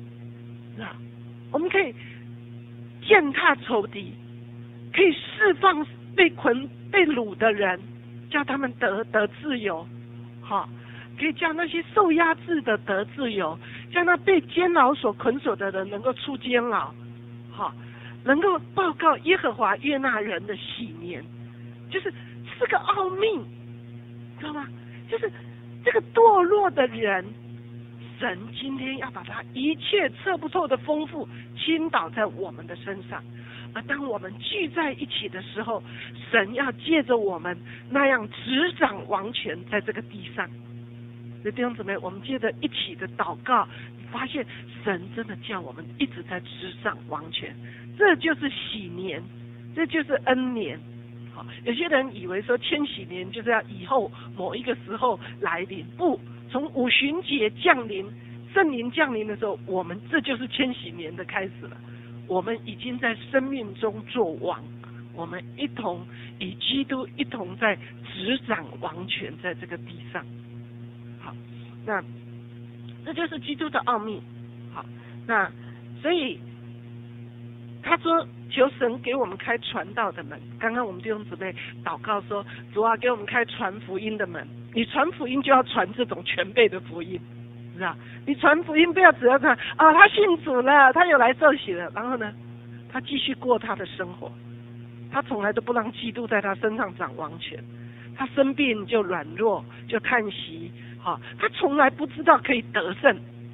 我们可以践踏仇敌，可以释放被捆被掳的人，叫他们得自由，可以叫那些受压制的得自由，叫那被监牢所捆锁的人能够出监牢，能够报告耶和华悦纳人的喜年，就是是个奥秘，知道吗？就是这个堕落的人，神今天要把他一切测不透的丰富倾倒在我们的身上，而当我们聚在一起的时候，神要借着我们那样执掌王权在这个地上。所以弟兄姊妹，我们接着一起的祷告，发现神真的叫我们一直在执掌王权，这就是喜年，这就是恩年。有些人以为说千禧年就是要以后某一个时候来临，不，从五旬节降临，圣灵降临的时候，我们这就是千禧年的开始了。我们已经在生命中做王，我们一同与基督一同在执掌王权在这个地上。好，那这就是基督的奥秘。好，那所以他说求神给我们开传道的门。刚刚我们弟兄姊妹祷告说，主啊，给我们开传福音的门。你传福音就要传这种全备的福音，是吧？你传福音不要只要传他信主了，他有来受洗了，然后呢他继续过他的生活，他从来都不让基督在他身上掌王权，他生病就软弱就叹息，他从来不知道可以得胜，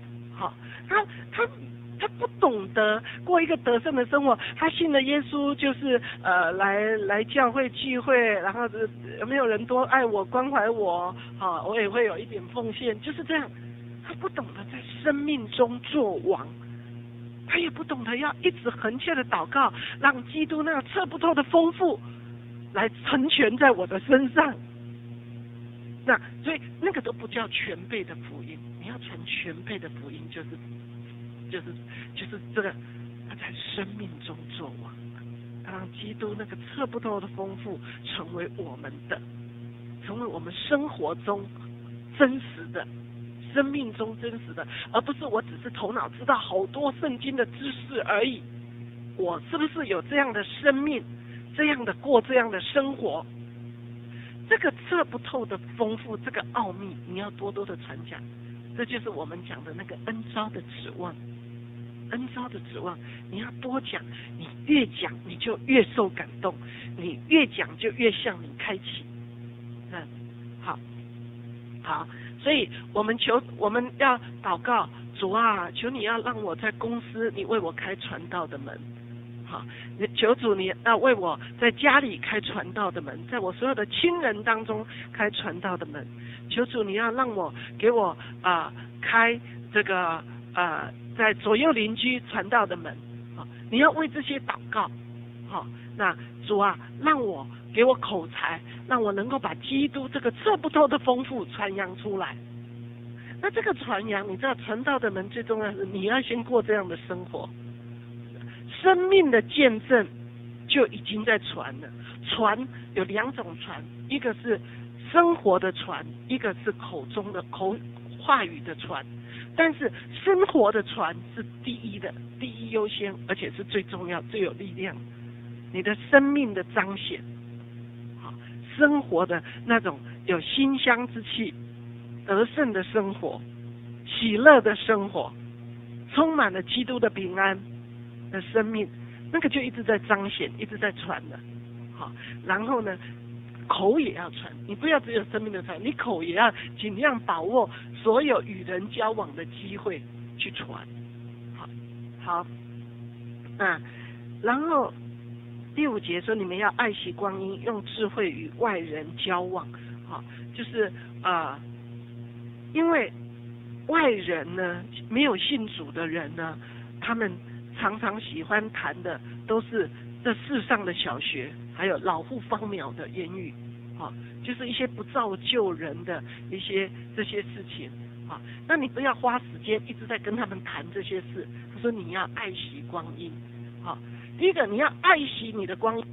他不懂得过一个得胜的生活。他信了耶稣就是来教会聚会，然后有没有人多爱我关怀我，我也会有一点奉献，就是这样。他不懂得在生命中做王，他也不懂得要一直恒切的祷告，让基督那个测不透的丰富来成全在我的身上。那所以那个都不叫全备的福音，你要传全备的福音，就是这个他在生命中作王，让基督那个测不透的丰富成为我们的，成为我们生活中真实的，生命中真实的，而不是我只是头脑知道好多圣经的知识而已。我是不是有这样的生命，这样的过这样的生活？这个测不透的丰富，这个奥秘，你要多多的传讲。这就是我们讲的那个恩召的指望，恩召的指望，你要多讲，你越讲你就越受感动，你越讲就越向你开启。好，所以我们要祷告，主啊，求你要让我在公司，你为我开传道的门。好，求主你要为我在家里开传道的门，在我所有的亲人当中开传道的门。求主你要让我给我开这个在左右邻居传道的门。好，你要为这些祷告。好，那主啊，让我给我口才，让我能够把基督这个测不透的丰富传扬出来。那这个传扬，你知道传道的门最重要的是你要先过这样的生活。生命的见证就已经在传了。传有两种传，一个是生活的传，一个是口中的话语的传。但是生活的传是第一优先，而且是最重要、最有力量。你的生命的彰显，好，生活的那种有馨香之气、得胜的生活、喜乐的生活，充满了基督的平安的生命，那个就一直在彰显，一直在传的。好，然后呢，口也要传，你不要只有生命的传，你口也要尽量把握所有与人交往的机会去传。好，然后第5节说，你们要爱惜光阴，用智慧与外人交往。好，就是因为外人呢，没有信主的人呢，他们常常喜欢谈的都是这世上的小学，还有老妇方苗的言语，就是一些不造就人的这些事情。那你不要花时间一直在跟他们谈这些事。他说你要爱惜光阴。第一个你要爱惜你的光阴。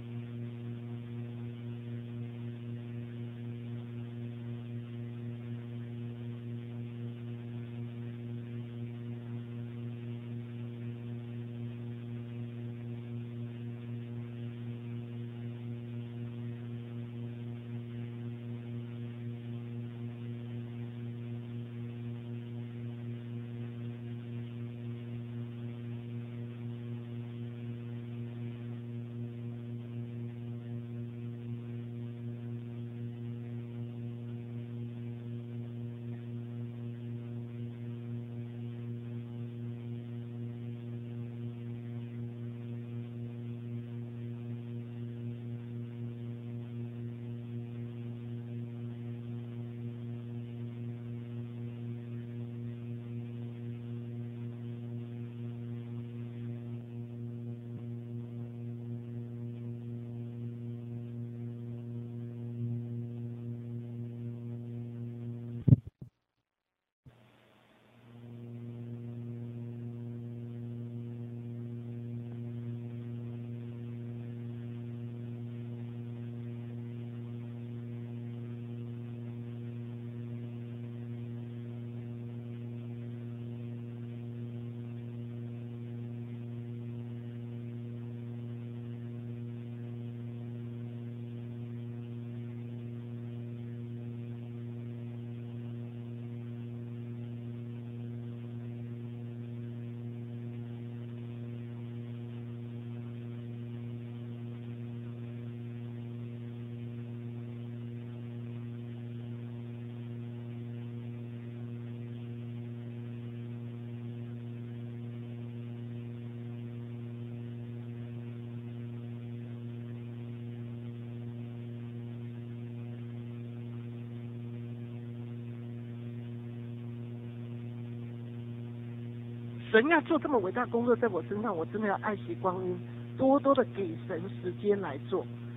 神要做这么伟大工作在我身上，我真的要爱惜光阴，多多的给神时间来做。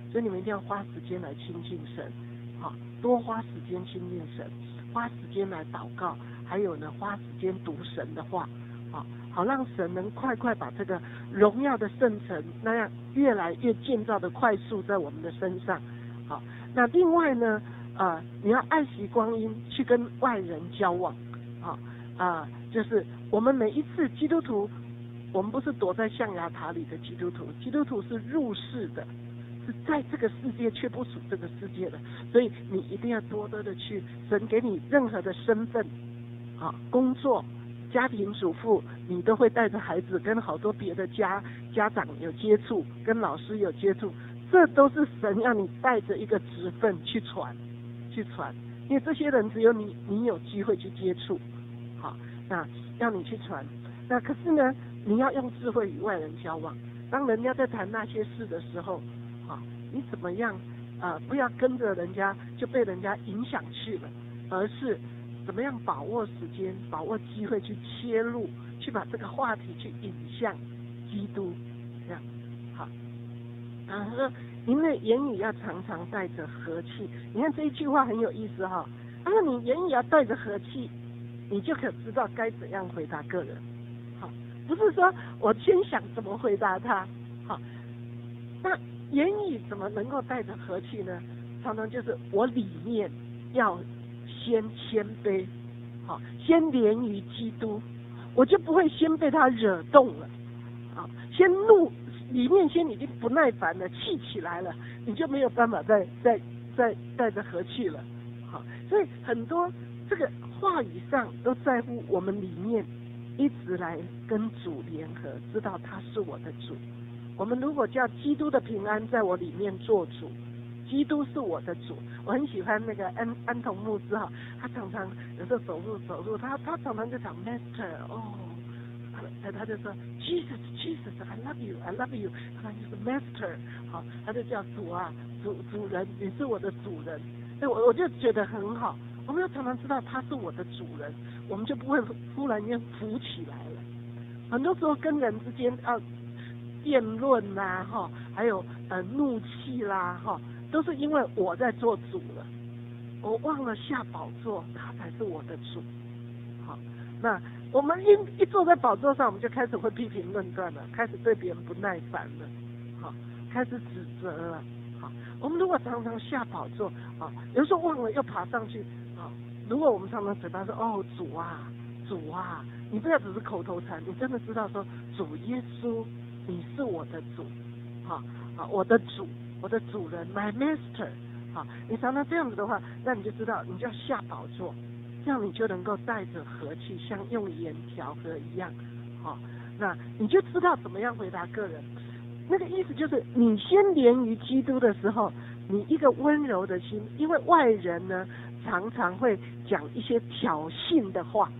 所以你们一定要花时间来亲近神，好，多花时间亲近神，花时间来祷告，还有呢，花时间读神的话，好让神能快快把这个荣耀的圣城那样越来越建造的快速在我们的身上。好，那另外呢，你要爱惜光阴去跟外人交往，就是我们每一次基督徒，我们不是躲在象牙塔里的基督徒，基督徒是入世的，是在这个世界却不属这个世界的，所以你一定要多多的去，神给你任何的身份，工作、家庭主妇，你都会带着孩子跟好多别的家长有接触，跟老师有接触，这都是神要你带着一个职分去传，因为这些人只有你有机会去接触，好，那要你去传，那可是呢，你要用智慧与外人交往，当人家在谈那些事的时候，你怎么样不要跟着人家就被人家影响去了，而是怎么样把握时间，把握机会去切入，去把这个话题去引向基督，这样好。他说您的言语要常常带着和气，你看这一句话很有意思哈。他说你言语要带着和气，你就可知道该怎样回答个人。好，不是说我先想怎么回答他，好，那言语怎么能够带着和气呢？常常就是我里面要先谦卑，好，先连于基督，我就不会先被他惹动了，先怒，里面先已经不耐烦了，气起来了，你就没有办法再带着和气了，好，所以很多这个话语上都在乎我们里面一直来跟主联合，知道他是我的主。我们如果叫基督的平安在我里面做主，基督是我的主。我很喜欢那个安童牧师哈，他常常有时候走路，他常常就讲 Master 他就说 Jesus I love you， 他就是 Master， 好，他就叫主人，你是我的主人。所以我就觉得很好，我们要常常知道他是我的主人，我们就不会忽然间浮起来了。很多时候跟人之间辩论啦，还有怒气啦，都是因为我在做主了，我忘了下宝座，他才是我的主。好，那我们一坐在宝座上，我们就开始会批评论断了，开始对别人不耐烦了，好，开始指责了。好，我们如果常常下宝座，有时候忘了又爬上去，如果我们常常嘴巴说主啊，你不要只是口头禅，你真的知道说主耶稣，你是我的主，我的主，我的主人 ，my master， 你常常这样子的话，那你就知道，你就要下宝座，这样你就能够带着和气，像用盐调和一样，那你就知道怎么样回答个人。那个意思就是，你先连于基督的时候，你一个温柔的心，因为外人呢常常会讲一些挑衅的话，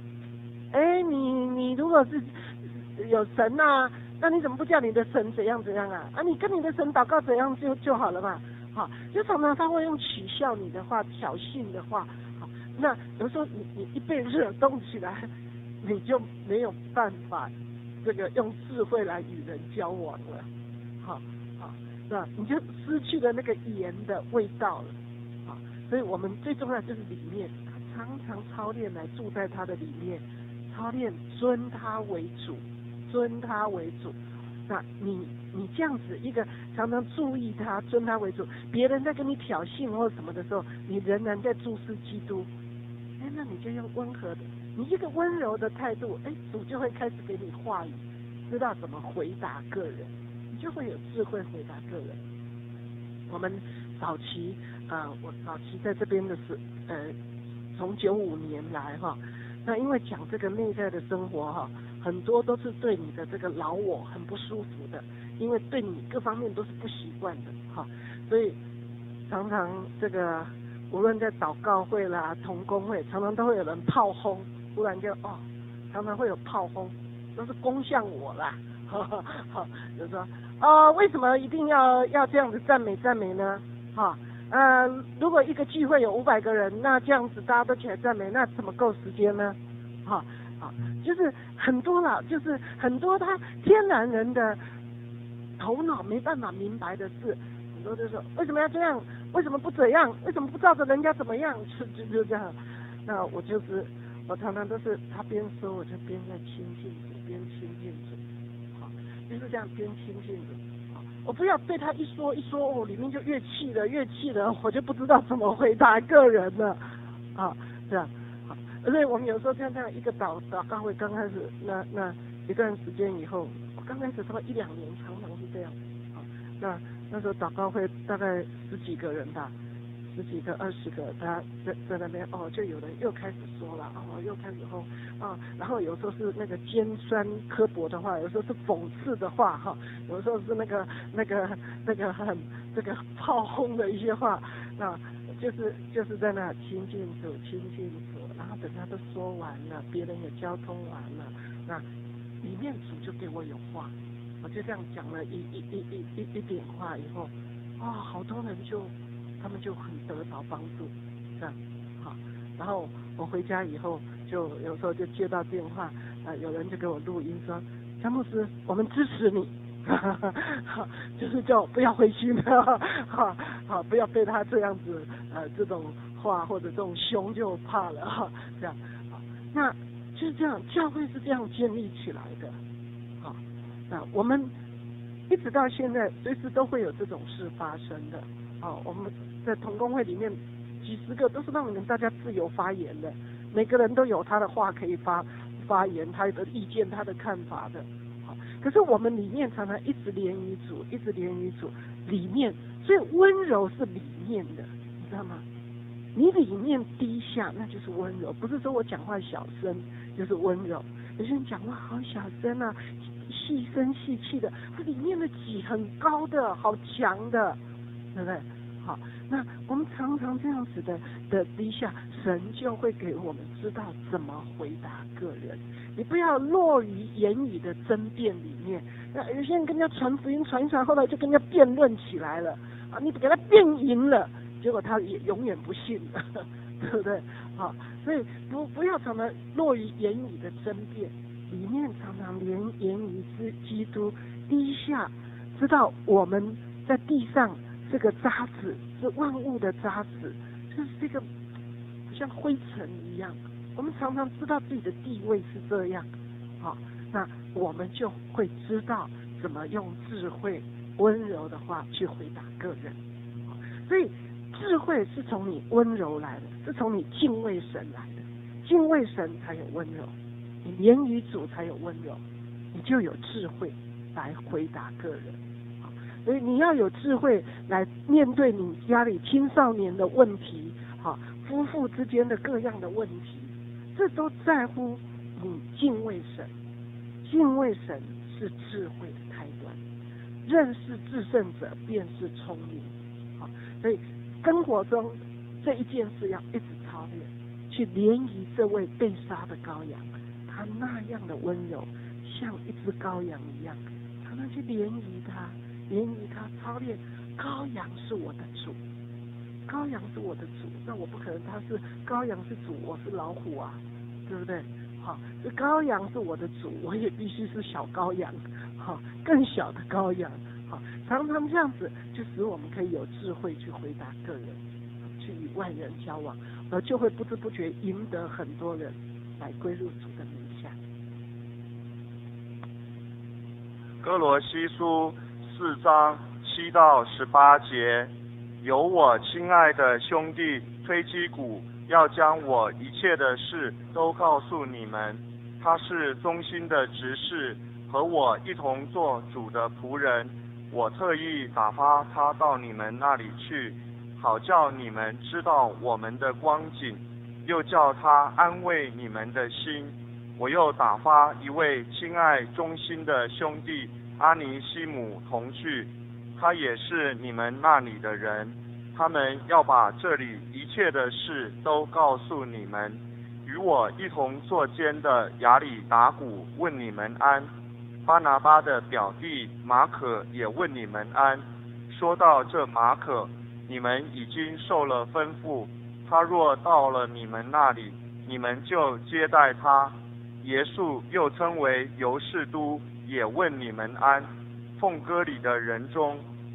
你如果是有神啊，那你怎么不叫你的神怎样怎样啊？你跟你的神祷告怎样就好了嘛？好，就常常他会用取笑你的话、挑衅的话，好，那有时候你一被惹动起来，你就没有办法这个用智慧来与人交往了，好，那你就失去了那个盐的味道了，好，所以我们最重要就是里面，常常操练来住在他的里面，操练尊他为主。那你这样子一个常常注意他，尊他为主，别人在跟你挑衅或什么的时候，你仍然在注视基督，那你就用温和的，你一个温柔的态度，主就会开始给你话语，知道怎么回答个人，你就会有智慧回答个人。我们早期我早期在这边的是从95年来那因为讲这个内在的生活很多都是对你的这个老我很不舒服的，因为对你各方面都是不习惯的所以常常这个无论在祷告会啦、同工会，常常都会有人炮轰，忽然就常常会有炮轰，都是攻向我啦，就说为什么一定要这样子赞美呢？如果一个聚会有500个人，那这样子大家都起来赞美，那怎么够时间呢？就是很多啦，就是很多他天然人的头脑没办法明白的事， 很多就说为什么要这样？为什么不这样？为什么不照着人家怎么样？就这样。那我常常都是他边说，我就边在亲近主，边亲近主，好，就是这样边亲近主。我不要被他一说，我里面就越气了，我就不知道怎么回答个人了，啊，这样，好，所以我们有时候像这样一个祷告会刚开始，那一段时间以后，我刚开始大概1-2年，常常是这样，啊，那时候祷告会大概10几个人吧，10几个、20个，大家在那边就有人又开始说了，又开始然后有时候是那个尖酸刻薄的话，有时候是讽刺的话哈，有时候是那个很这个炮轰的一些话，那就是在那亲近主，然后等他都说完了，别人也交通完了，那里面主就给我有话，我就这样讲了一点话以后，好多人他们就很得着帮助，这样好。然后我回家以后，就有时候就接到电话，有人就给我录音说，张牧师，我们支持你，就是叫我不要灰心，好，不要被他这样子这种话或者这种凶就怕了，这样，那就是这样，教会是这样建立起来的，那我们一直到现在，随时都会有这种事发生的，我们在同工会里面几十个都是让我们大家自由发言的，每个人都有他的话可以发言，他的意见，他的看法的。可是我们里面常常一直连于主，里面，所以温柔是里面的，你知道吗？你里面低下，那就是温柔，不是说我讲话小声就是温柔。有些人讲话好小声啊，细声细气的，它里面的己很高的，好强的，对不对？好，那我们常常这样子的低下，神就会给我们知道怎么回答个人。你不要落于言语的争辩里面。那有些人跟人家传福音传一传，后来就跟人家辩论起来了啊！你给他辩赢了，结果他也永远不信了，对不对？好，所以不要常常落于言语的争辩，里面常常连言语之基督低下，知道我们在地上这个渣子是万物的渣子，就是这个好像灰尘一样。我们常常知道自己的地位是这样，好，那我们就会知道怎么用智慧、温柔的话去回答个人。所以智慧是从你温柔来的，是从你敬畏神来的，敬畏神才有温柔，你连于主才有温柔，你就有智慧来回答个人。所以你要有智慧来面对你家里青少年的问题，夫妇之间的各样的问题，这都在乎你敬畏神。敬畏神是智慧的开端，认识至圣者便是聪明。所以生活中这一件事要一直操练，去联谊这位被杀的羔羊，他那样的温柔，像一只羔羊一样，常常去联谊他，操练。羔羊是我的主，羔羊是我的主，那我不可能他是羔羊是主，我是老虎啊，对不对？好，这羔羊是我的主，我也必须是小羔羊，好，更小的羔羊，好，常常这样子，就使我们可以有智慧去回答个人，去与外人交往，就会不知不觉赢得很多人来归入主的名下。 歌罗西书4章7到18节，有我亲爱的兄弟推基古要将我一切的事都告诉你们，他是忠心的执事，和我一同做主的仆人。我特意打发他到你们那里去，好叫你们知道我们的光景，又叫他安慰你们的心。我又打发一位亲爱忠心的兄弟阿尼西姆同去，他也是你们那里的人。他们要把这里一切的事都告诉你们。与我一同作监的亚里达古问你们安，巴拿巴的表弟马可也问你们安。说到这马可，你们已经受了吩咐，他若到了你们那里，你们就接待他。耶稣又称为犹士都，也问你们安。奉歌里的人中，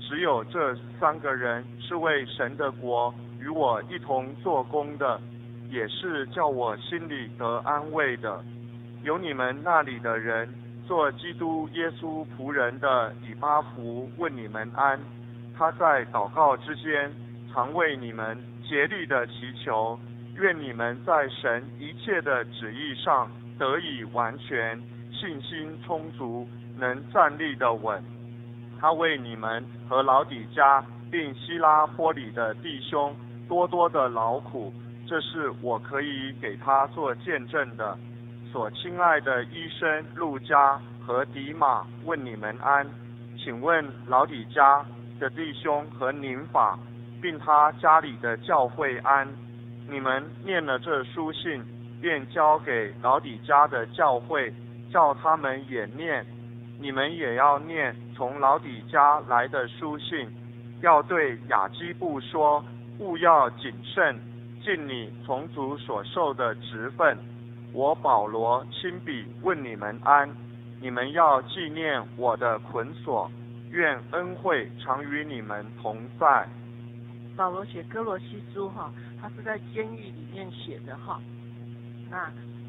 只有这3个人是为神的国与我一同做工的，也是叫我心里得安慰的。有你们那里的人，做基督耶稣仆人的以巴弗问你们安。他在祷告之间，常为你们竭力的祈求，愿你们在神一切的旨意上得以完全，信心充足，能站立得稳。他为你们和老底嘉并希拉波里的弟兄多多的劳苦，这是我可以给他做见证的。所亲爱的医生路加和迪马问你们安。请问老底嘉的弟兄和宁法，并他家里的教会安。你们念了这书信，便交给老底嘉的教会，叫他们也念。你们也要念从老底嘉来的书信，要对雅基布说，务要谨慎，尽你从主所受的职分。我保罗亲笔问你们安。你们要纪念我的捆锁，愿恩惠常与你们同在。 保罗写哥罗西书他是在监狱里面写的那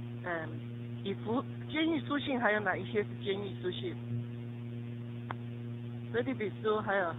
监狱书信还有哪一些是监狱书信？腓立比书，还有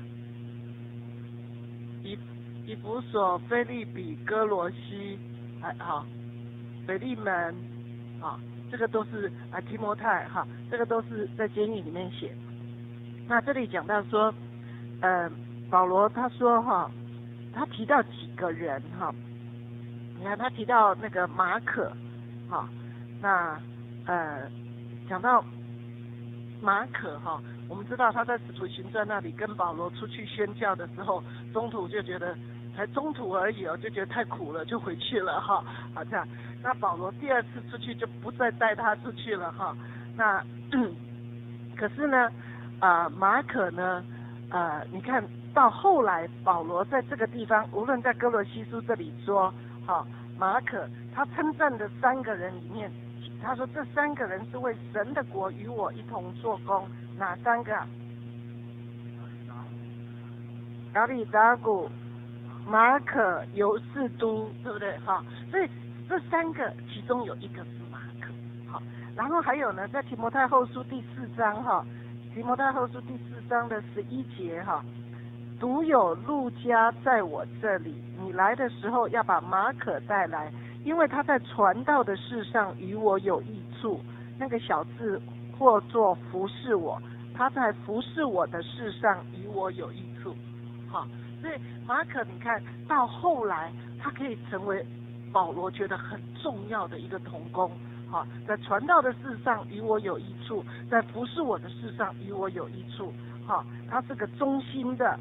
以弗所、腓立比、哥罗西，腓利门这个都是提摩太这个都是在监狱里面写。那这里讲到说，保罗他说他提到几个人你看他提到那个马可那讲到马可我们知道他在使徒行传那里跟保罗出去宣教的时候，中途就觉得才中途而已就觉得太苦了，就回去了好这样。那保罗第2次出去就不再带他出去了那可是呢马可呢你看到后来保罗在这个地方，无论在哥罗西书这里说马可他称赞的3个人里面，他说这3个人是为神的国与我一同做工。哪3个？亚里达古、马可、犹士都，对不对所以这3个其中有一个是马可然后还有呢，在提摩太后书第4章提摩太后书第4章的11节独有路加在我这里，你来的时候要把马可带来，因为他在传道的事上与我有益处。那个小字或作服侍我，他在服侍我的事上与我有益处所以马可你看到后来他可以成为保罗觉得很重要的一个同工在传道的事上与我有益处，在服侍我的事上与我有益处他是个忠心的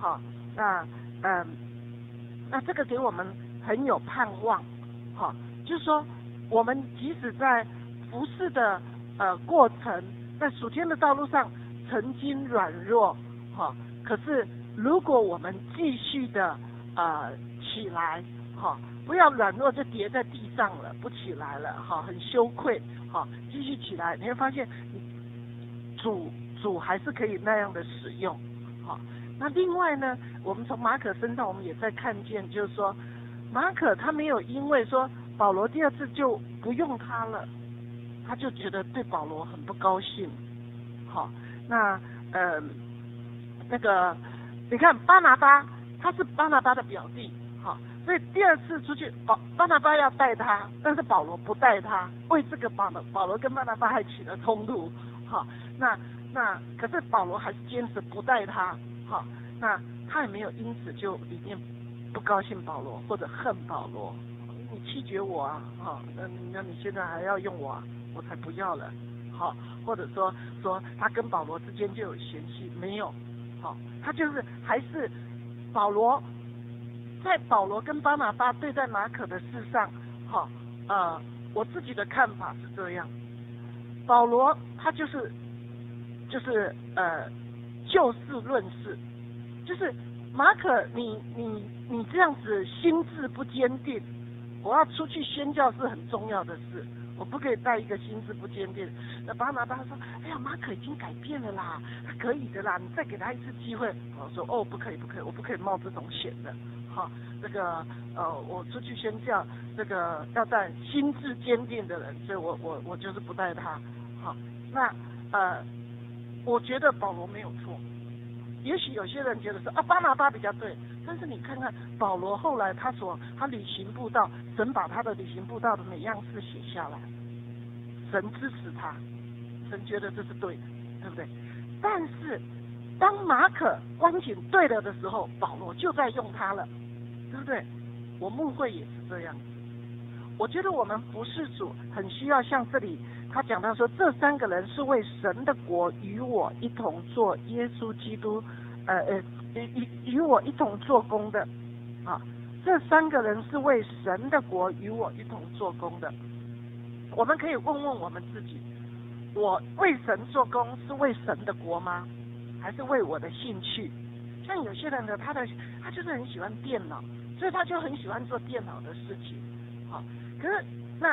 那这个给我们很有盼望就是说我们即使在服侍的过程，在属天的道路上曾经软弱可是如果我们继续的起来不要软弱就跌在地上了，不起来了很羞愧继续起来，你会发现主还是可以那样的使用那另外呢，我们从马可身上我们也在看见，就是说马可他没有因为说保罗第2次就不用他了，他就觉得对保罗很不高兴那那个你看巴拿巴，他是巴拿巴的表弟所以第2次出去巴拿巴要带他，但是保罗不带他，为这个保罗跟巴拿巴还起了冲突那可是保罗还是坚持不带他那他也没有因此就里面不高兴保罗或者恨保罗，你弃绝我那你现在还要用我我才不要了或者说他跟保罗之间就有嫌隙，没有他就是还是保罗在保罗跟巴拿巴对待马可的事上我自己的看法是这样，保罗他就是就事论事，就是马可你这样子心智不坚定，我要出去宣教是很重要的事我不可以带一个心智不坚定。那巴拿巴说，哎呀，马可已经改变了啦，他可以的啦，你再给他一次机会。我说哦，不可以，我不可以冒这种险的。好，这个我出去宣教，这个要带心智坚定的人，所以我就是不带他。好，那我觉得保罗没有错。也许有些人觉得说巴拿巴比较对，但是你看看保罗后来他旅行布道，神把他的旅行布道的每样事写下来，神支持他，神觉得这是对的，对不对？但是当马可光景对了的时候，保罗就在用他了，对不对？我牧会也是这样子。我觉得我们服事主很需要像这里他讲到说，这3个人是为神的国与我一同做耶稣基督与我一同做工的啊。这3个人是为神的国与我一同做工的。我们可以问问我们自己，我为神做工是为神的国吗？还是为我的兴趣？像有些人呢，他就是很喜欢电脑，所以他就很喜欢做电脑的事情。好，可是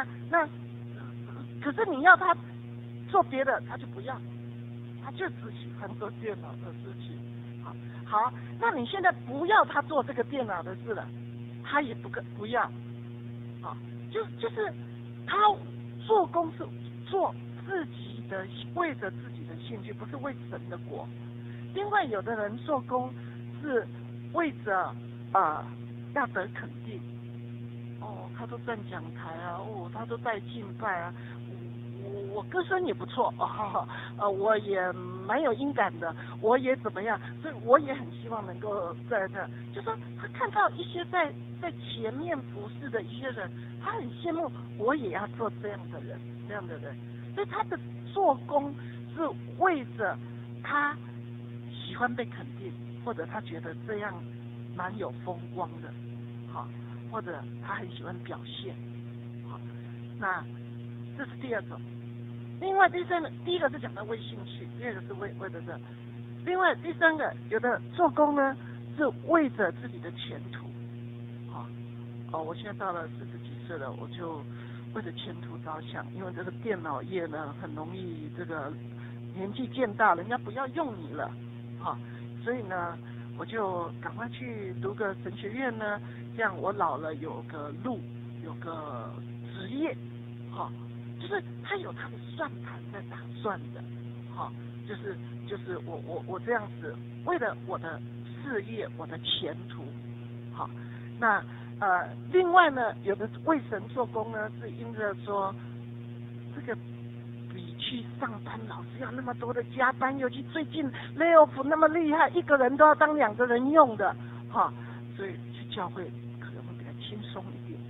可是你要他做别的，他就不要，他就只喜欢做电脑的事情。好，那你现在不要他做这个电脑的事了，他也不要。好，就是他做工是做自己的，为着自己的兴趣，不是为神的国。另外，有的人做工是为着要得肯定。哦，他都站讲台啊，他都带敬拜啊，我歌声也不错我也蛮有音感的，我也怎么样，所以我也很希望能够在这，就说他看到一些在前面服侍的一些人，他很羡慕，我也要做这样的人，所以他的做工是为着他喜欢被肯定，或者他觉得这样蛮有风光的，好。或者他很喜欢表现，好，那这是第2种。另外第一个是讲到为兴趣，第2个是为着这。另外第3个，有的做工呢是为着自己的前途，我现在到了40几岁了，我就为着前途着想，因为这个电脑业呢很容易这个年纪渐大，人家不要用你了，所以呢我就赶快去读个神学院呢。这样我老了有个路，有个职业，就是他有他的算盘在打算的，就是我这样子，为了我的事业，我的前途，那另外呢，有的为神做工呢，是因着说这个比去上班老是要那么多的加班，尤其最近 layoff 那么厉害，一个人都要当2个人用的，所以去教会可能会比较轻松一点，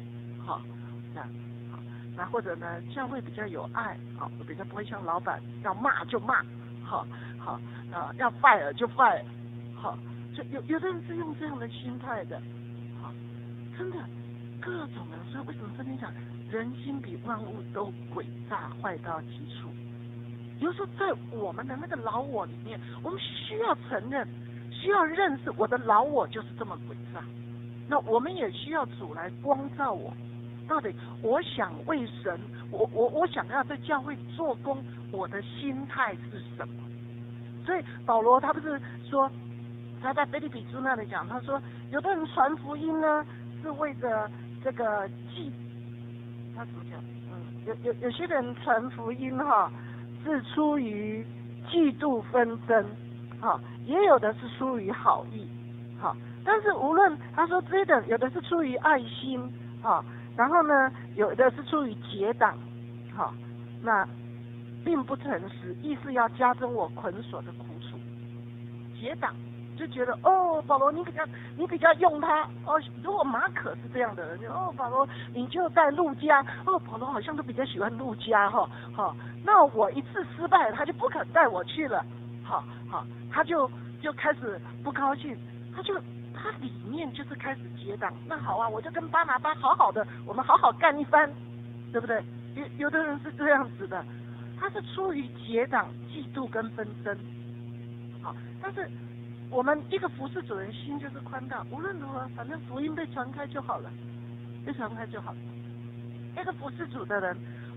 那或者呢，教会比较有爱，比较不会像老板要骂就骂，要 fire 就 fire，就有的人是用这样的心态的，真的各种人，所以为什么圣经讲人心比万物都诡诈坏到极处？比如说在我们的那个老我里面，我们需要承认，需要认识我的老我就是这么诡诈。那我们也需要主来光照我，到底我想为神，我想要在教会做工，我的心态是什么？所以保罗他不是说他在腓立比书那里讲，他说有的人传福音呢是为着这个他怎么讲？有些人传福音是出于嫉妒纷争，也有的是出于好意，但是无论他说这的，有的是出于爱心，然后呢，有的是出于结党，那并不诚实，意思要加增我捆锁的苦楚。结党就觉得保罗你比较用他，如果马可是这样的人，保罗你就带路加，保罗好像都比较喜欢路加那我一次失败他就不肯带我去了，他就开始不高兴，他里面就是开始结党。那好啊，我就跟巴拿巴好好的，我们好好干一番，对不对？有的人是这样子的，他是出于结党、嫉妒跟纷争。但是我们一个服侍主人心就是宽大，无论如何，反正福音被传开就好了，被传开就好了。一个服侍主的人，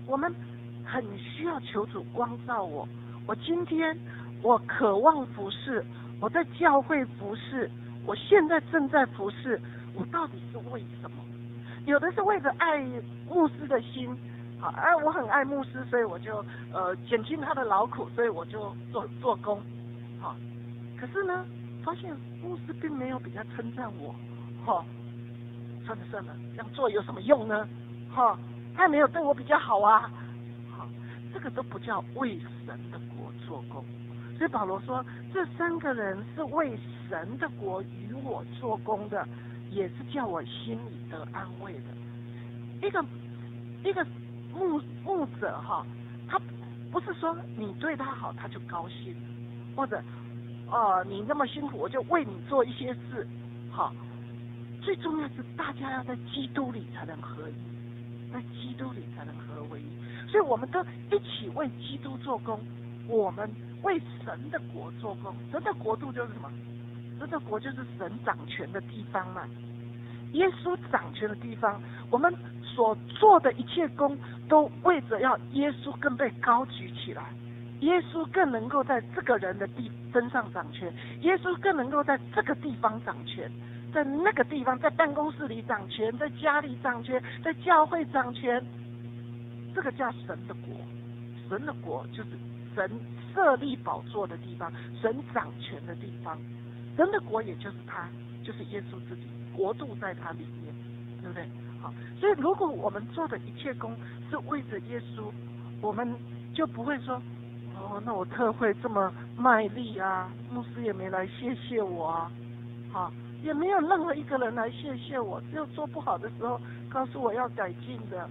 我们很需要求主光照我。我今天我渴望服侍，我在教会服侍，我现在正在服侍，我到底是为什么？有的是为着爱牧师的心，好，我很爱牧师，所以我就减轻他的劳苦，所以我就做工，好。可是呢，发现牧师并没有比较称赞我，算了，这样做有什么用呢？他也没有对我比较好啊，这个都不叫为神的国做工。所以保罗说，这3个人是为神的国与我做工的，也是叫我心里得安慰的。一个牧者他不是说你对他好他就高兴，或者你那么辛苦我就为你做一些事，最重要是大家要在基督里才能合一，在基督里才能合为一。所以我们都一起为基督做工，我们为神的国做工。神的国度就是什么？神的国就是神掌权的地方嘛，耶稣掌权的地方。我们所做的一切工，都为着要耶稣更被高举起来，耶稣更能够在这个人的身上掌权，耶稣更能够在这个地方掌权，在那个地方，在办公室里掌权，在家里掌权，在教会掌权。这个叫神的国。神的国就是神设立宝座的地方，神掌权的地方。神的国也就是他，就是耶稣自己，国度在他里面，对不对？好，所以如果我们做的一切工是为着耶稣，我们就不会说那我特会这么卖力啊，牧师也没来谢谢我啊，也没有任何一个人来谢谢我，只有做不好的时候告诉我要改进的。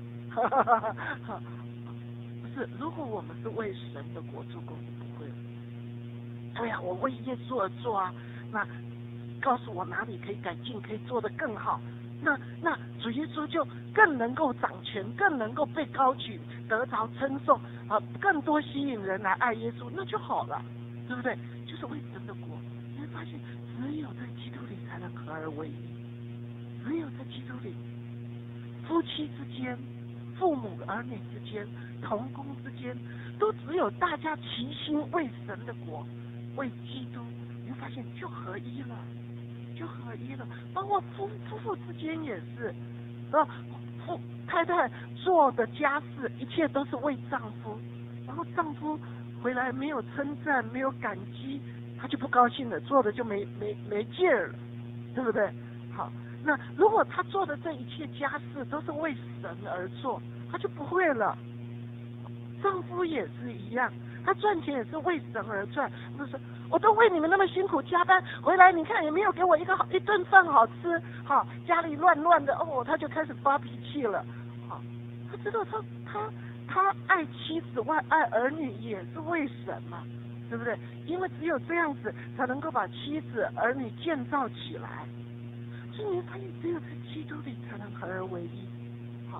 不是，如果我们是为神的国做工，不会。对呀，我为耶稣而做啊，那告诉我哪里可以改进，可以做得更好，那主耶稣就更能够掌权，更能够被高举，得着称颂更多吸引人来爱耶稣，那就好了，对不对？就是为神的国。你会发现，只有在基督里才能合而为一，只有在基督里，夫妻之间、父母儿女之间、同工之间，都只有大家齐心为神的国，为基督，你会发现就合一了，就合一了。包括夫妇之间也是，太太做的家事，一切都是为丈夫，然后丈夫回来没有称赞，没有感激，他就不高兴了，做的就没劲儿了，对不对？好。那如果他做的这一切家事都是为神而做，他就不会了。丈夫也是一样，他赚钱也是为神而赚，不是我都为你们那么辛苦加班，回来你看也没有给我一顿饭好吃，家里乱乱的，他就开始发脾气了。他知道他爱妻子爱儿女也是为神嘛，对不对？因为只有这样子才能够把妻子儿女建造起来。所以你会发现，只有在基督里才能合而为一。好，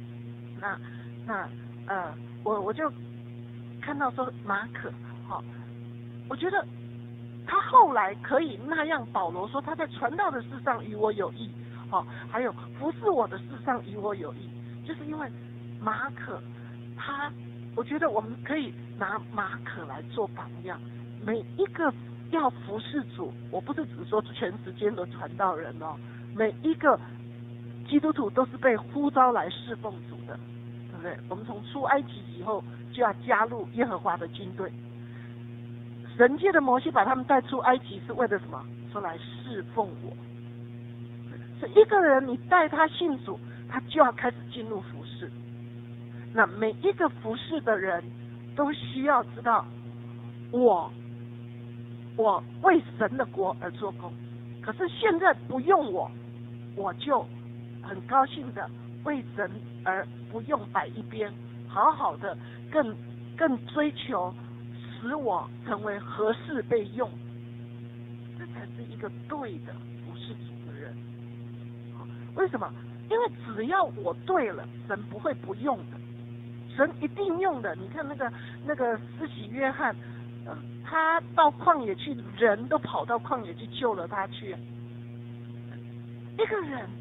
我就看到说马可，我觉得他后来可以那样，保罗说他在传道的事上与我有益，还有服侍我的事上与我有益，就是因为马可我觉得我们可以拿马可来做榜样，每一个要服侍主，我不是只说全时间的传道人每一个基督徒都是被呼召来侍奉主的，对不对？我们从出埃及以后就要加入耶和华的军队。神借的摩西把他们带出埃及是为了什么？说来侍奉我。所以一个人你带他信主，他就要开始进入服侍。那每一个服侍的人都需要知道，我为神的国而做工，可是现在不用我就很高兴的为神而不用摆一边，好好的更追求使我成为合适被用，这才是一个对的服侍主的人。为什么？因为只要我对了，神不会不用的，神一定用的。你看那个施洗约翰，他到旷野去，人都跑到旷野去救了他去。一个人，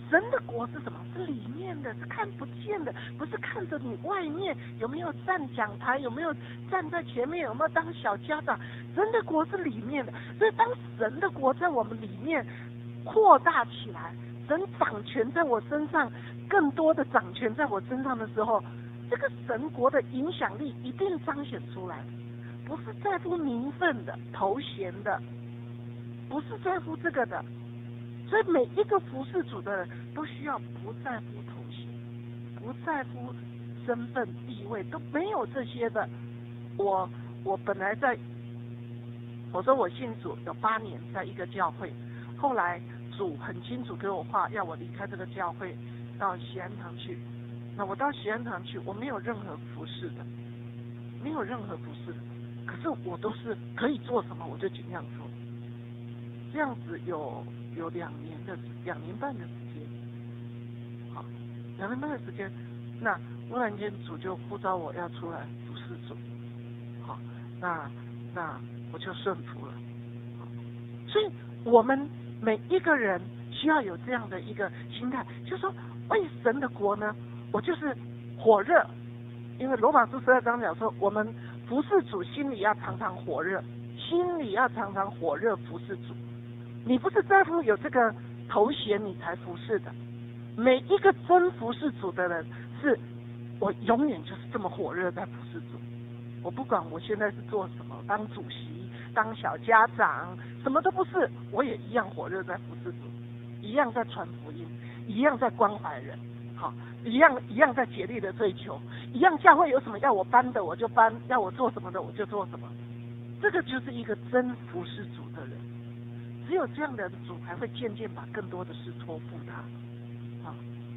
神的国是什么？是里面的，是看不见的，不是看着你外面有没有站讲台，有没有站在前面，有没有当小家长。神的国是里面的，所以当神的国在我们里面扩大起来，神掌权在我身上，更多的掌权在我身上的时候，这个神国的影响力一定彰显出来，不是在乎名分的、头衔的，不是在乎这个的。所以每一个服侍主的人都需要不在乎头衔，不在乎身份地位，都没有这些的。我本来我说我信主有8年，在一个教会，后来主很清楚给我话，要我离开这个教会，到喜安堂去。那我到喜安堂去，我没有任何服侍的，没有任何服侍的，可是我都是可以做什么我就尽量做，这样子有2年半的时间，好，2年半的时间，那忽然间主就呼召我要出来服侍主，好，那我就顺服了。所以我们每一个人需要有这样的一个心态，就是说为神的国呢，我就是火热，因为罗马书12章讲说，我们服侍主心里要常常火热，心里要常常火热服侍主。你不是在乎有这个头衔你才服侍的，每一个真服侍主的人，是我永远就是这么火热在服侍主。我不管我现在是做什么，当主席、当小家长，什么都不是，我也一样火热在服侍主，一样在传福音，一样在关怀人，好，一样在竭力的追求，一样教会有什么要我搬的我就搬，要我做什么的我就做什么。这个就是一个真服侍主的人。只有这样的主才会渐渐把更多的事托付他，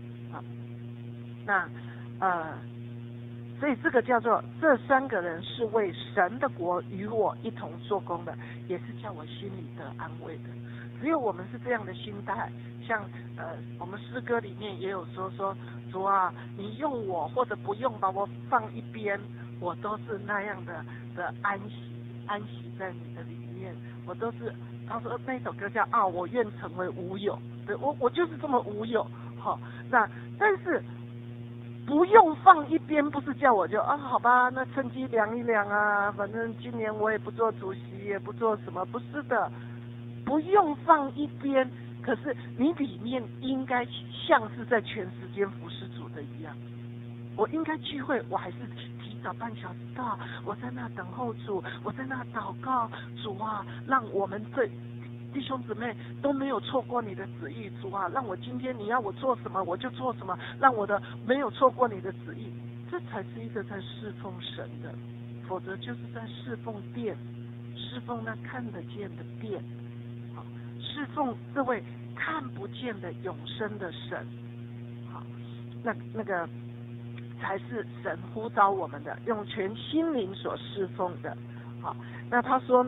那所以这个叫做这3个人是为神的国与我一同做工的，也是叫我心里的安慰的。只有我们是这样的心态，像我们诗歌里面也有说主啊，你用我或者不用把我放一边，我都是那样的安息在你的里面，我都是。他说那首歌叫我愿成为无有，对，我就是这么无有，好，那但是不用放一边，不是叫我就好吧，那趁机量一量啊，反正今年我也不做主席，也不做什么，不是的，不用放一边，可是你里面应该像是在全时间服侍主的一样，我应该聚会，我还是提早半小时到，我在那等候主，我在那祷告，主啊，让我们这弟兄姊妹都没有错过你的旨意，主啊，让我今天你要我做什么我就做什么，让我的没有错过你的旨意，这才是一个在侍奉神的，否则就是在侍奉殿，侍奉那看得见的殿，好，侍奉这位看不见的永生的神，好，那个才是神呼召我们的，用全心灵所侍奉的。好，那他说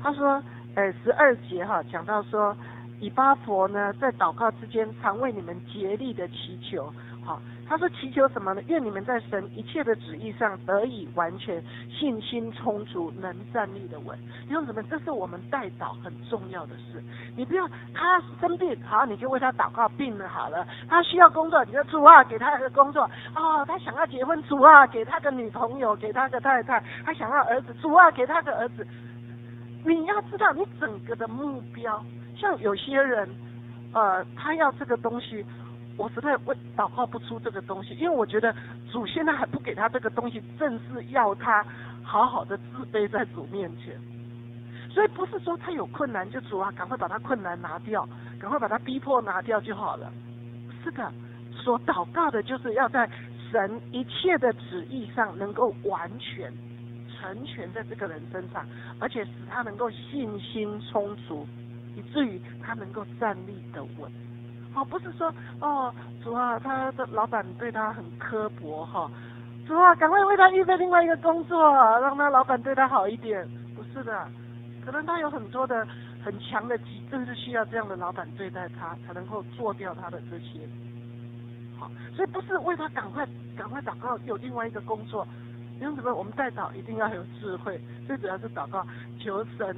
12节讲到说，以巴弗呢在祷告之间常为你们竭力的祈求。好，他说祈求什么呢？愿你们在神一切的旨意上得以完全，信心充足，能站立的稳。弟兄姊妹，这是我们代祷很重要的事。你不要他生病，好，你就为他祷告，病了好了。他需要工作，你就主啊，给他一个工作。他想要结婚，主啊，给他个女朋友，给他个太太。他想要儿子，主啊，给他个儿子。你要知道，你整个的目标，像有些人，他要这个东西。我实在祷告不出这个东西，因为我觉得主现在还不给他这个东西，正是要他好好的自卑在主面前。所以不是说他有困难就主啊，赶快把他困难拿掉，赶快把他逼迫拿掉就好了。是的，所祷告的就是要在神一切的旨意上能够完全成全在这个人身上，而且使他能够信心充足，以至于他能够站立得稳。不是说主啊，他的老板对他很刻薄主啊，赶快为他预备另外一个工作，让他老板对他好一点。不是的，可能他有很多的很强的疾症，是需要这样的老板对待他，才能够做掉他的这些。好，所以不是为他赶快祷告有另外一个工作。因为什么？我们代祷一定要有智慧，最主要是祷告求神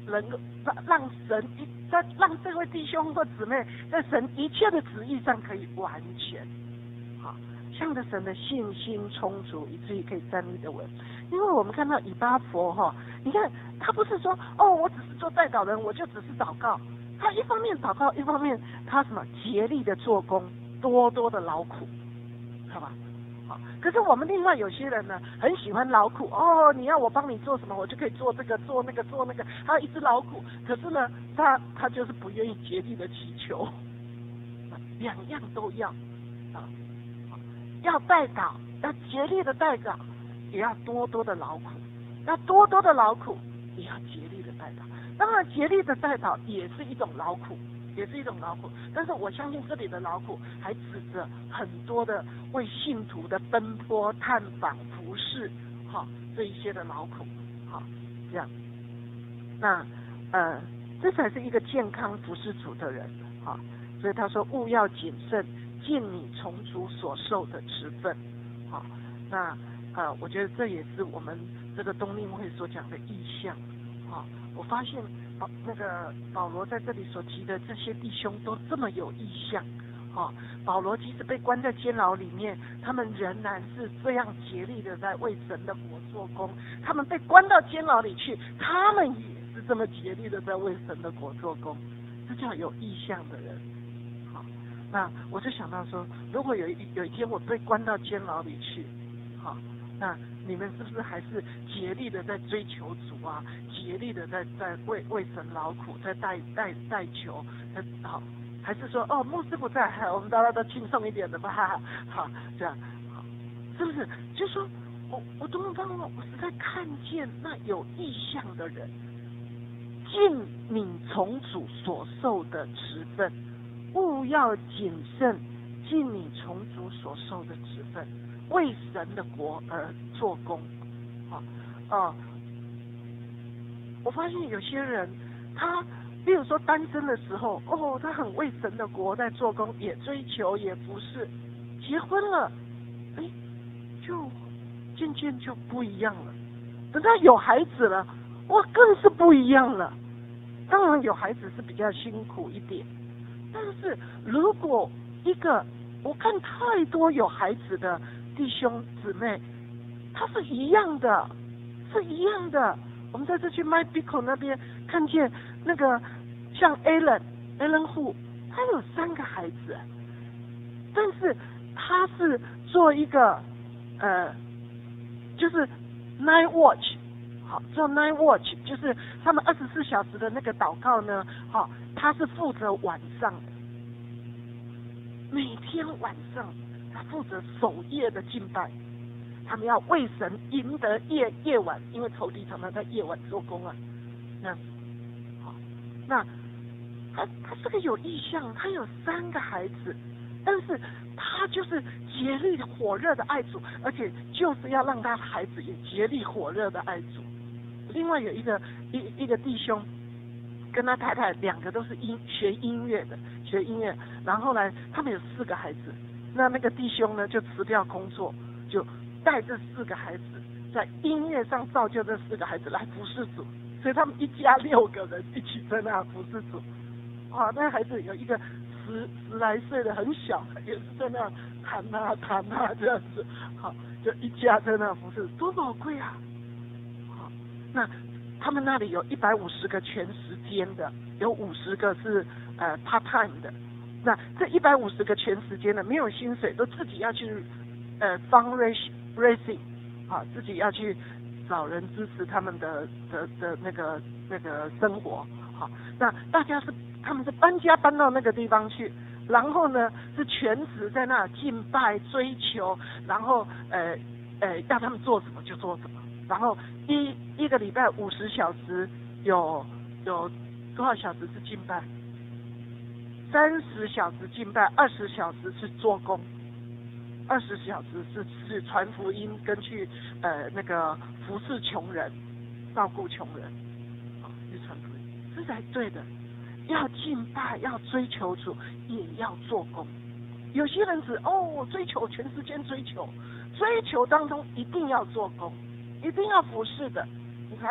能够让神让这位弟兄或姊妹在神一切的旨意上可以完全，好，向着神的信心充足，以至于可以站立得稳。因为我们看到以巴弗哈，你看他不是说我只是做代祷人，我就只是祷告，他一方面祷告，一方面他什么竭力的做工，多多的劳苦，好吧？可是我们另外有些人呢，很喜欢劳苦你要我帮你做什么，我就可以做这个做那个做那个，他一直劳苦。可是呢，他就是不愿意竭力的祈求，两样都要要代祷，要竭力的代祷，也要多多的劳苦，要多多的劳苦，也要竭力的代祷。当然，竭力的代祷也是一种劳苦。也是一种劳苦，但是我相信这里的劳苦还指着很多的为信徒的奔波、探访、服侍，这一些的劳苦，这样，那这才是一个健康服侍主的人，所以他说务要谨慎，尽你从主所受的职分，那我觉得这也是我们这个冬令会所讲的意象，我发现。那个保罗在这里所提的这些弟兄都这么有意向，保罗即使被关在监牢里面，他们仍然是这样竭力的在为神的国做工。他们被关到监牢里去，他们也是这么竭力的在为神的国做工，这叫有意向的人。那我就想到说，如果有一天我被关到监牢里去，那你们是不是还是竭力的在追求主啊？竭力的在为神劳苦，在代求，好，还是说牧师不在，我们大家都轻松一点的吧？好，这样好，是不是？就说我多么帮我实在看见那有意向的人，尽你从主所受的职分，务要谨慎，尽你从主所受的职分。为神的国而做工，我发现有些人，他比如说单身的时候，他很为神的国在做工，也追求，也服侍，结婚了，就渐渐就不一样了。等他有孩子了，哇，更是不一样了。当然有孩子是比较辛苦一点，但是如果一个我看太多有孩子的弟兄姊妹，他是一样的，是一样的。我们在这去麦比口那边看见那个像 Alan Hu， 他有3个孩子，但是他是做一个就是 Night Watch， 好，做 Night Watch， 就是他们24小时的那个祷告呢，他是负责晚上的，每天晚上。他负责守夜的敬拜，他们要为神赢得夜晚，因为仇敌常常在夜晚做工啊。那他这个有意向，他有3个孩子，但是他就是竭力火热的爱主，而且就是要让他的孩子也竭力火热的爱主。另外有一个弟兄，跟他太太2个都是学音乐的，然后呢，他们有4个孩子。那个弟兄呢，就辞掉工作，就带这4个孩子，在音乐上造就这4个孩子来服侍主，所以他们一家6个人一起在那服侍主。那孩子有一个十来岁的很小，也是在那弹啊这样子，好，就一家在那服侍，多宝贵啊！好，那他们那里有150个全时间的，有50个是part time 的。那这150个全时间的没有薪水，都自己要去fundraising， 自己要去找人支持他们的那个生活，好，那大家他们是搬家搬到那个地方去，然后呢是全职在那敬拜追求，然后要他们做什么就做什么，然后一个礼拜50小时，有多少小时是敬拜？30小时敬拜，20小时是做工，20小时是传福音跟去那个服侍穷人，照顾穷人，去传福音，这才对的。要敬拜，要追求主，也要做工。有些人只追求全时间追求当中一定要做工，一定要服侍的，你才会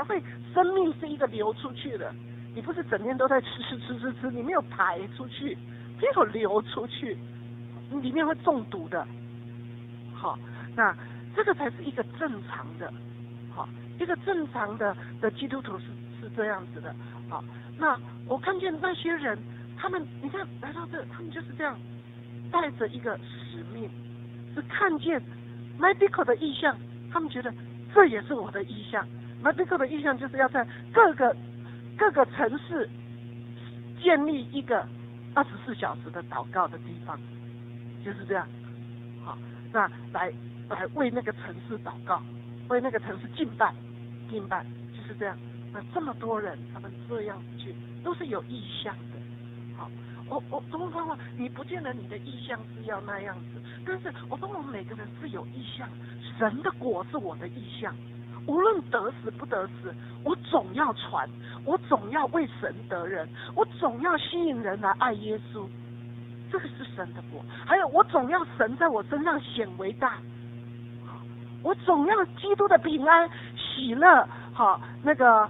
生命是一个流出去的，你不是整天都在吃，你没有排出去，没有流出去，你里面会中毒的。好，那这个才是一个正常的，好，一个正常的基督徒是这样子的。好，那我看见那些人，他们你看来到这，他们就是这样带着一个使命，是看见 MyBico 的意向，他们觉得这也是我的意向。MyBico 的意向就是要在各个城市建立一个24小时的祷告的地方，就是这样。好，那来为那个城市祷告，为那个城市敬拜，就是这样。那这么多人，他们这样去都是有意向的。好，我东方你不见得你的意向是要那样子，但是我说我们每个人是有意向，神的果是我的意向。无论得死不得死，我总要传，我总要为神得人，我总要吸引人来爱耶稣，这个是神的果。还有我总要神在我身上显为大，我总要基督的平安、喜乐，好那个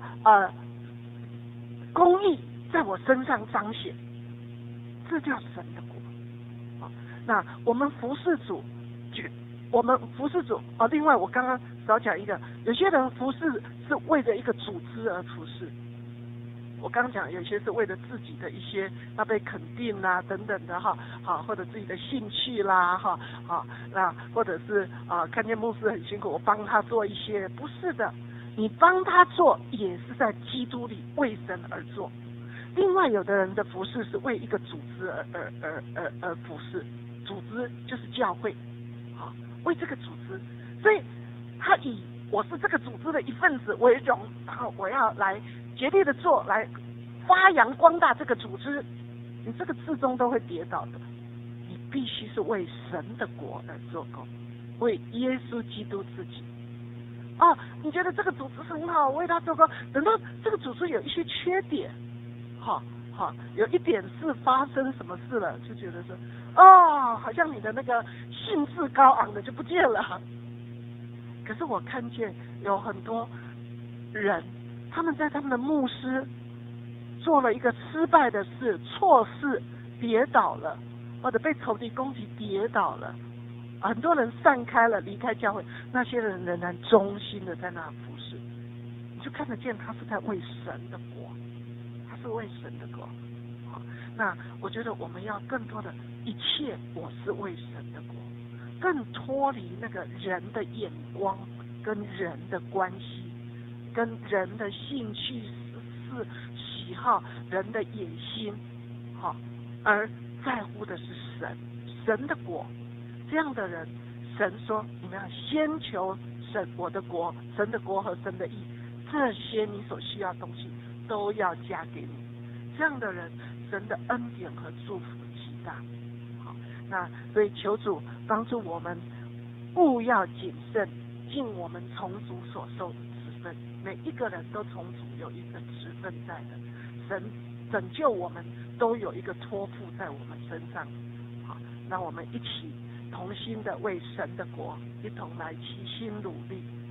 公义在我身上彰显，这叫神的果。好，那我们服侍主。另外我刚刚少讲一个，有些人服侍是为了一个组织而服侍。我刚刚讲有些是为了自己的一些要被肯定啦等等的哈，好，或者自己的兴趣啦哈，好，那或者是看见牧师很辛苦，我帮他做一些，不是的，你帮他做也是在基督里为神而做。另外有的人的服侍是为一个组织而服侍，组织就是教会。为这个组织，所以他以我是这个组织的一份子为荣，然后我要来竭力的做，来发扬光大这个组织。你这个至终都会跌倒的，你必须是为神的国而做工，为耶稣基督自己。你觉得这个组织很好，为他做工，等到这个组织有一些缺点，有一点是发生什么事了，就觉得说好像你的那个兴致高昂的就不见了。可是我看见有很多人，他们在他们的牧师做了一个失败的事、错事，跌倒了，或者被仇敌攻击跌倒了，很多人散开了，离开教会，那些人仍然忠心的在那服侍，你就看得见他是在为神的国，他是为神的国。那我觉得我们要更多的一切，我是为神的国，更脱离那个人的眼光跟人的关系，跟人的兴趣喜好、人的野心，而在乎的是神的国。这样的人，神说你们要先求我的国，神的国和神的义，这些你所需要的东西都要加给你。这样的人，神的恩典和祝福极大。好，那所以求主帮助我们，务要谨慎，尽我们从主所受的职分。每一个人都从主有一个职分在的，神拯救我们都有一个托付在我们身上。好，让我们一起同心的为神的国一同来齐心努力。